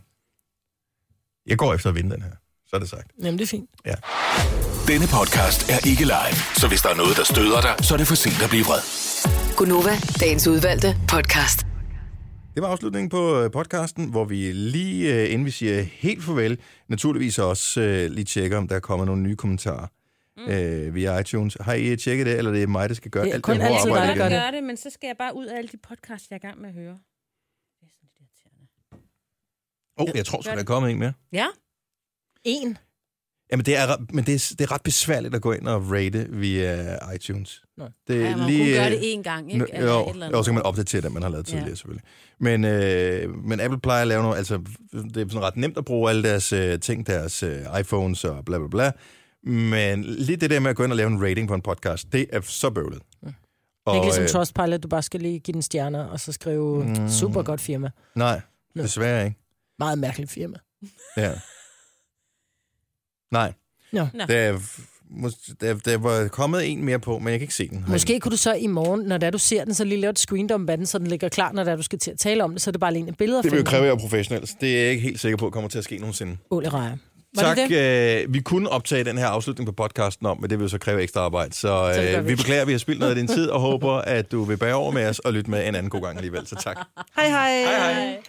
Jeg går efter at vinde den her. Så er det sagt. Jamen, det er fint. Ja. Denne podcast er ikke live, så hvis der er noget, der støder dig, så er det for sent at blive vred. Gunova, dagens udvalgte podcast. Det var afslutningen på øh, podcasten, hvor vi lige øh, inden vi siger helt farvel, naturligvis også øh, lige tjekker, om der er kommet nogle nye kommentarer mm. øh, via iTunes. Har I tjekket det, eller det er mig, der skal gøre Det er alt kun det hårde altid arbejde dig, der igen? gør Jeg gør det, men så skal jeg bare ud af alle de podcasts, jeg er i gang med at høre. Det er sådan lidt irriterende. Åh, oh, jeg tror sgu, der er kommet en mere. Ja? En. Jamen, det er, ret- men det er, det er ret besværligt at gå ind og rate via iTunes. Nå. Det Ja, er man kunne gøre det én gang, ikke? Nå, Eller jo, et eller andet. jo, så kan man opdatere det, man har lavet tidligere, Ja. selvfølgelig. Men, øh, men Apple plejer at lave noget, altså, det er sådan ret nemt at bruge alle deres øh, ting, deres øh, iPhones og bla bla bla. Men lige det der med at gå ind og lave en rating på en podcast, det er så bøvlet. Det er ikke ligesom øh, Trustpilot, du bare skal lige give den stjerner, og så skrive mm. super godt firma. Nej, Nå. desværre ikke. Meget mærkeligt firma. Ja. Nej. Nå. Der, er- mås- der, der var kommet en mere på, men jeg kan ikke se den. Måske kunne du så i morgen, når det er, du ser den, så lige lave et screendump af den, så den ligger klar, når det er, du skal til at tale om det, så er det bare lige en billede af Det vil jo filmen. kræve, at jeg er professionel. Det er jeg ikke helt sikker på, kommer til at ske nogensinde. Ål i rejer. Var Tak. det det? Øh, vi kunne optage den her afslutning på podcasten om, men det vil jo så kræve ekstra arbejde. Så, Så det gør øh, vi. vi beklager, at vi har spildt noget af din tid, og håber, at du vil bære over med os og lytte med en anden god gang alligevel. Så tak. Hej hej. Hej hej.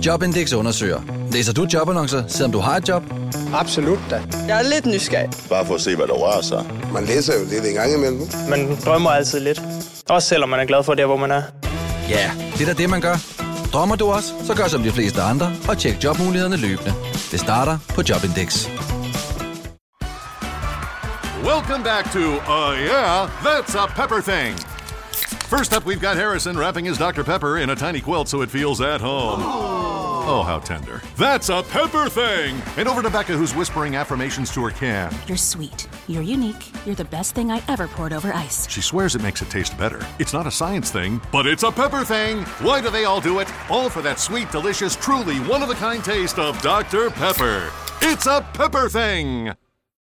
Jobindex undersøger. Læser du jobannoncer, selvom du har et job? Absolut da. Jeg er lidt nysgerrig. Bare for at se, hvad der rører sig. Man læser jo lidt en gang imellem. Man drømmer altid lidt. Også selvom man er glad for der, hvor man er. Ja, det er da det, man gør. Drømmer du også, så gør som de fleste andre og tjek jobmulighederne løbende. Det starter på Jobindex. Welcome back to, uh, yeah, that's a pepper thing. First up, we've got Harrison wrapping his Doctor Pepper in a tiny quilt so it feels at home. Oh, how tender. That's a pepper thing. And over to Becca, who's whispering affirmations to her can. You're sweet. You're unique. You're the best thing I ever poured over ice. She swears it makes it taste better. It's not a science thing, but it's a pepper thing. Why do they all do it? All for that sweet, delicious, truly one-of-a-kind taste of Doctor Pepper. It's a pepper thing.